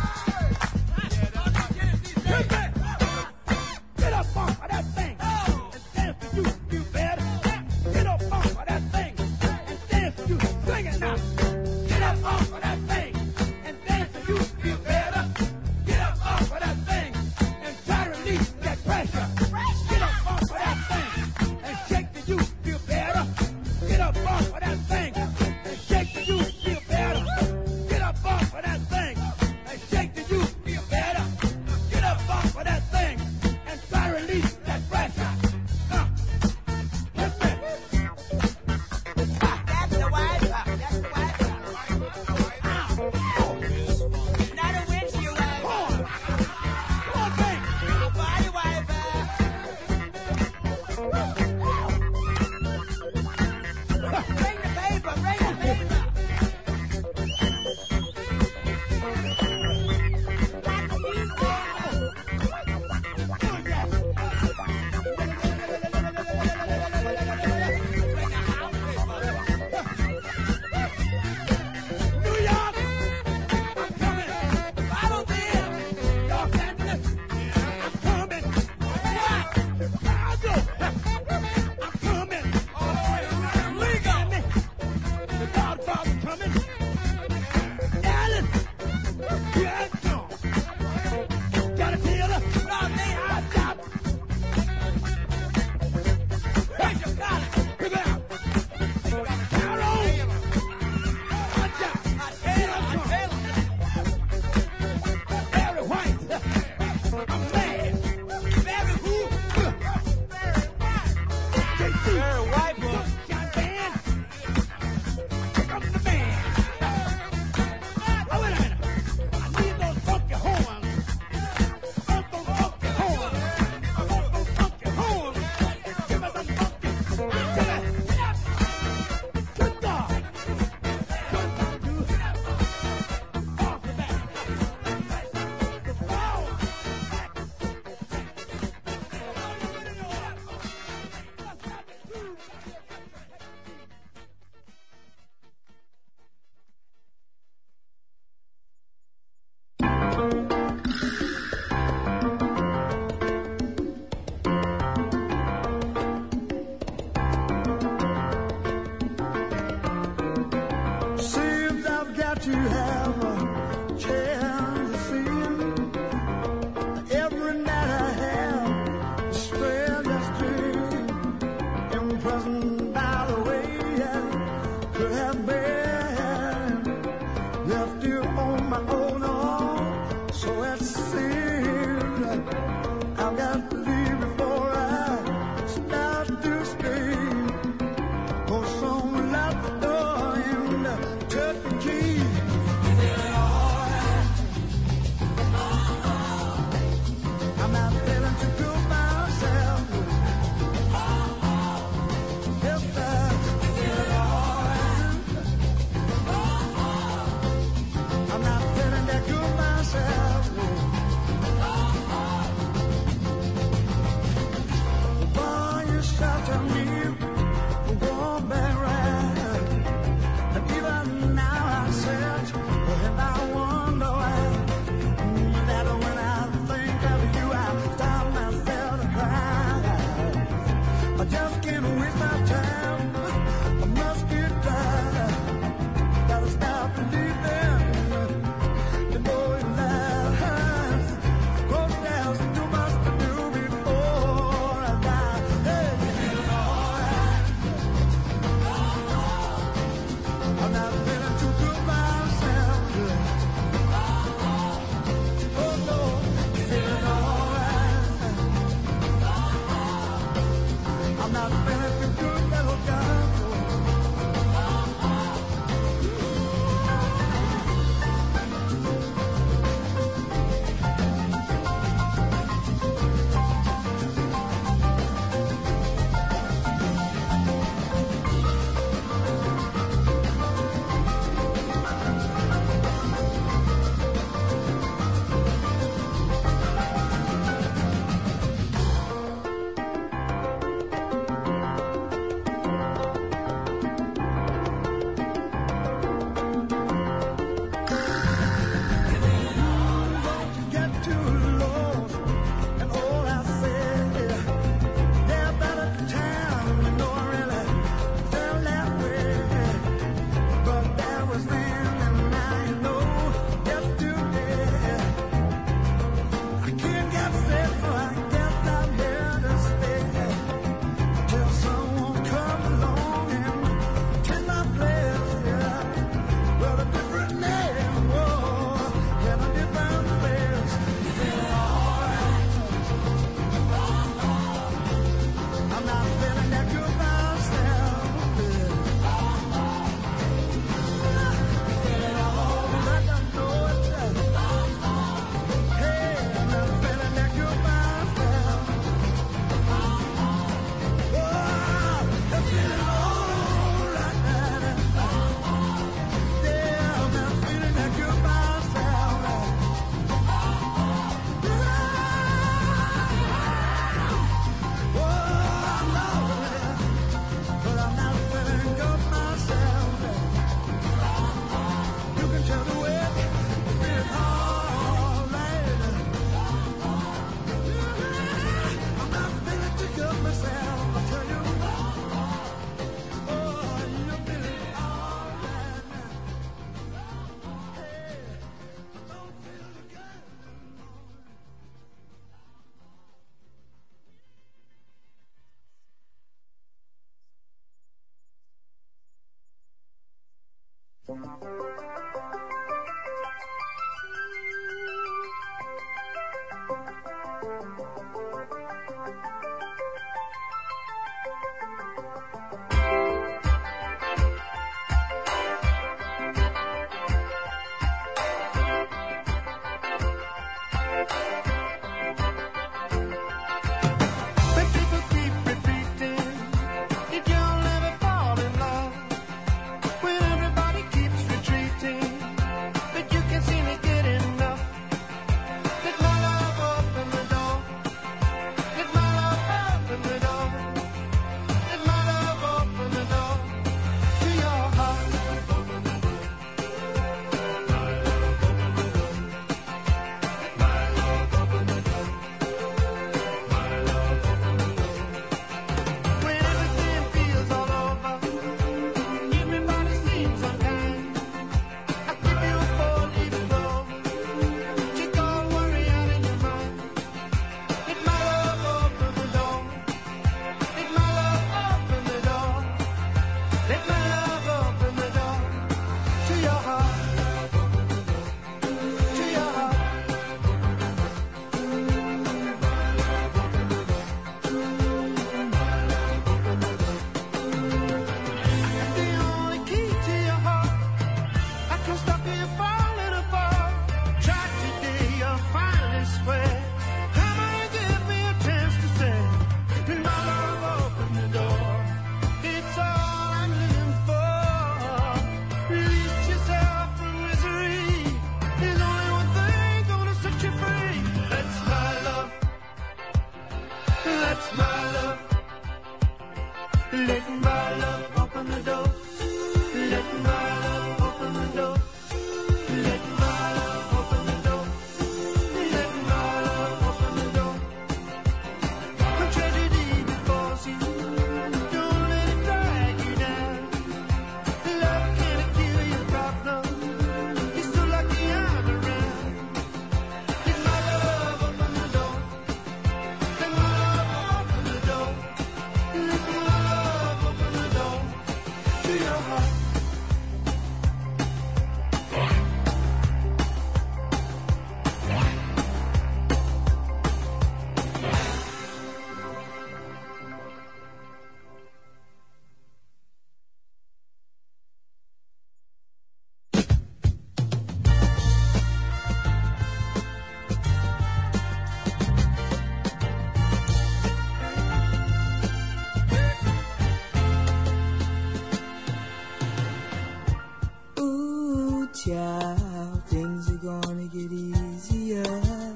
child, things are gonna get easier.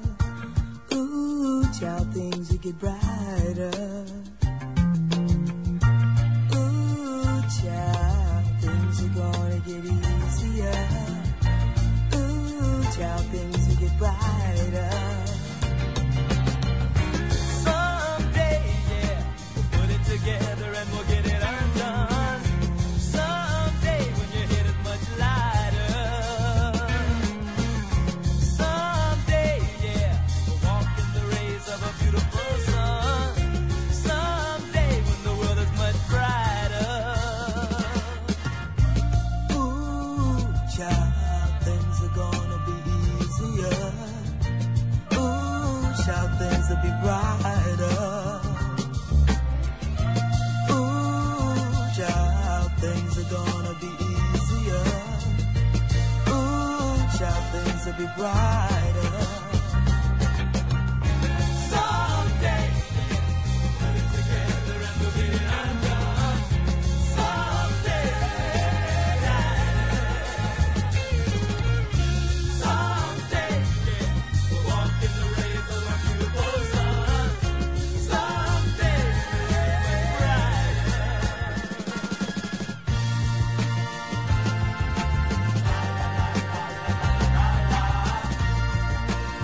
Ooh, child, things will get brighter. Ooh, child, things are gonna get easier. Ooh, child, things will get brighter. Someday, yeah, we'll put it together and we'll get it undone. Someday, when your head is much lighter. Someday, yeah, we'll walk in the rays of a beautiful sun. Someday, when the world is much brighter. Ooh, child, things are gonna be easier. Ooh, child, things will be brighter. Things are gonna be easier. Ooh, child, things will be brighter. Someday, put it together and we'll get it undone. Someday, someday, yeah, we'll walk in the rays of a beautiful sun. Someday, brighter.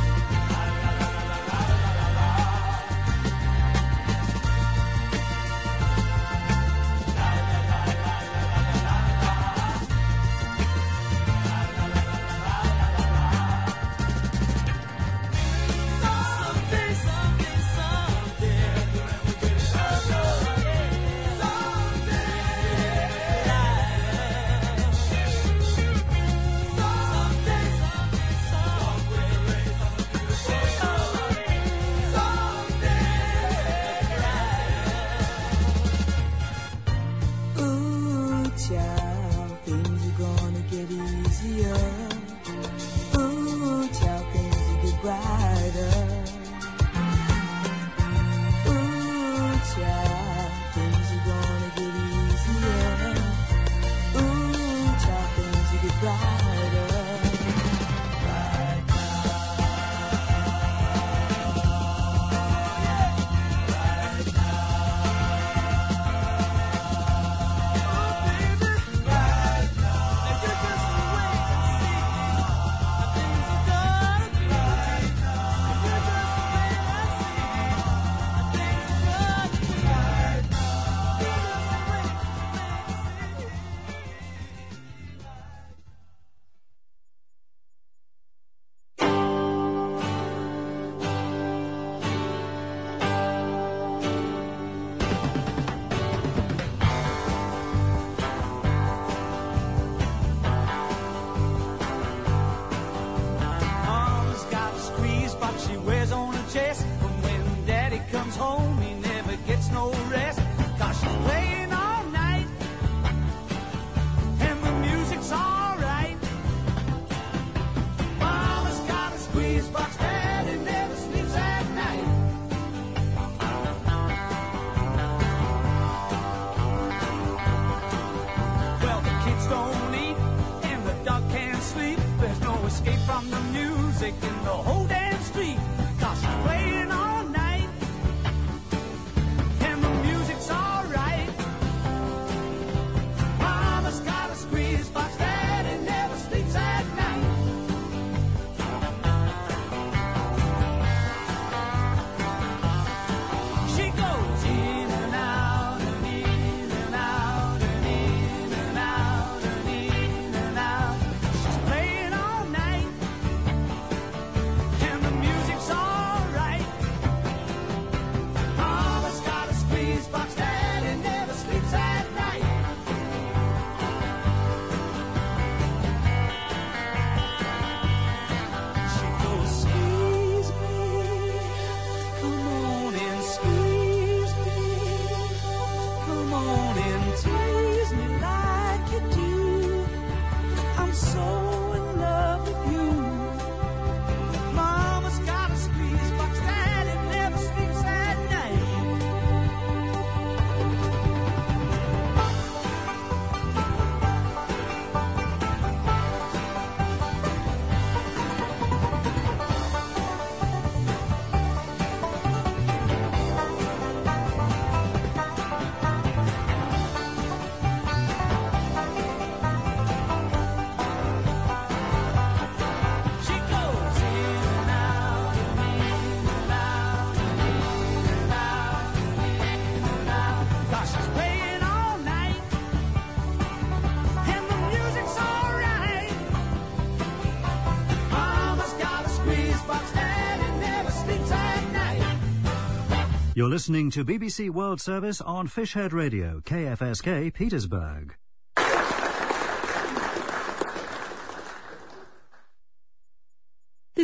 music in the whole damn street. Cause she's playing all night, and the music's alright. Mama's got a squeeze box, Daddy never sleeps at night. She goes in and out and in and out and in and out and in and out. She's playing all night, and the music's alright. Mama's got a squeeze box, Daddy never sleeps at night. She goes, squeeze me, come on and squeeze me, come on and tease me like you do. I'm so in love with you. Mama's got a squeeze box, Daddy never sleeps at night. She goes in and out and in and out and in and out and in and out. Cause she's playing all night, and the music's alright. Mama's got a squeeze box, Daddy never sleeps at night. You're listening to B B C World Service on Fishhead Radio, K F S K, Petersburg.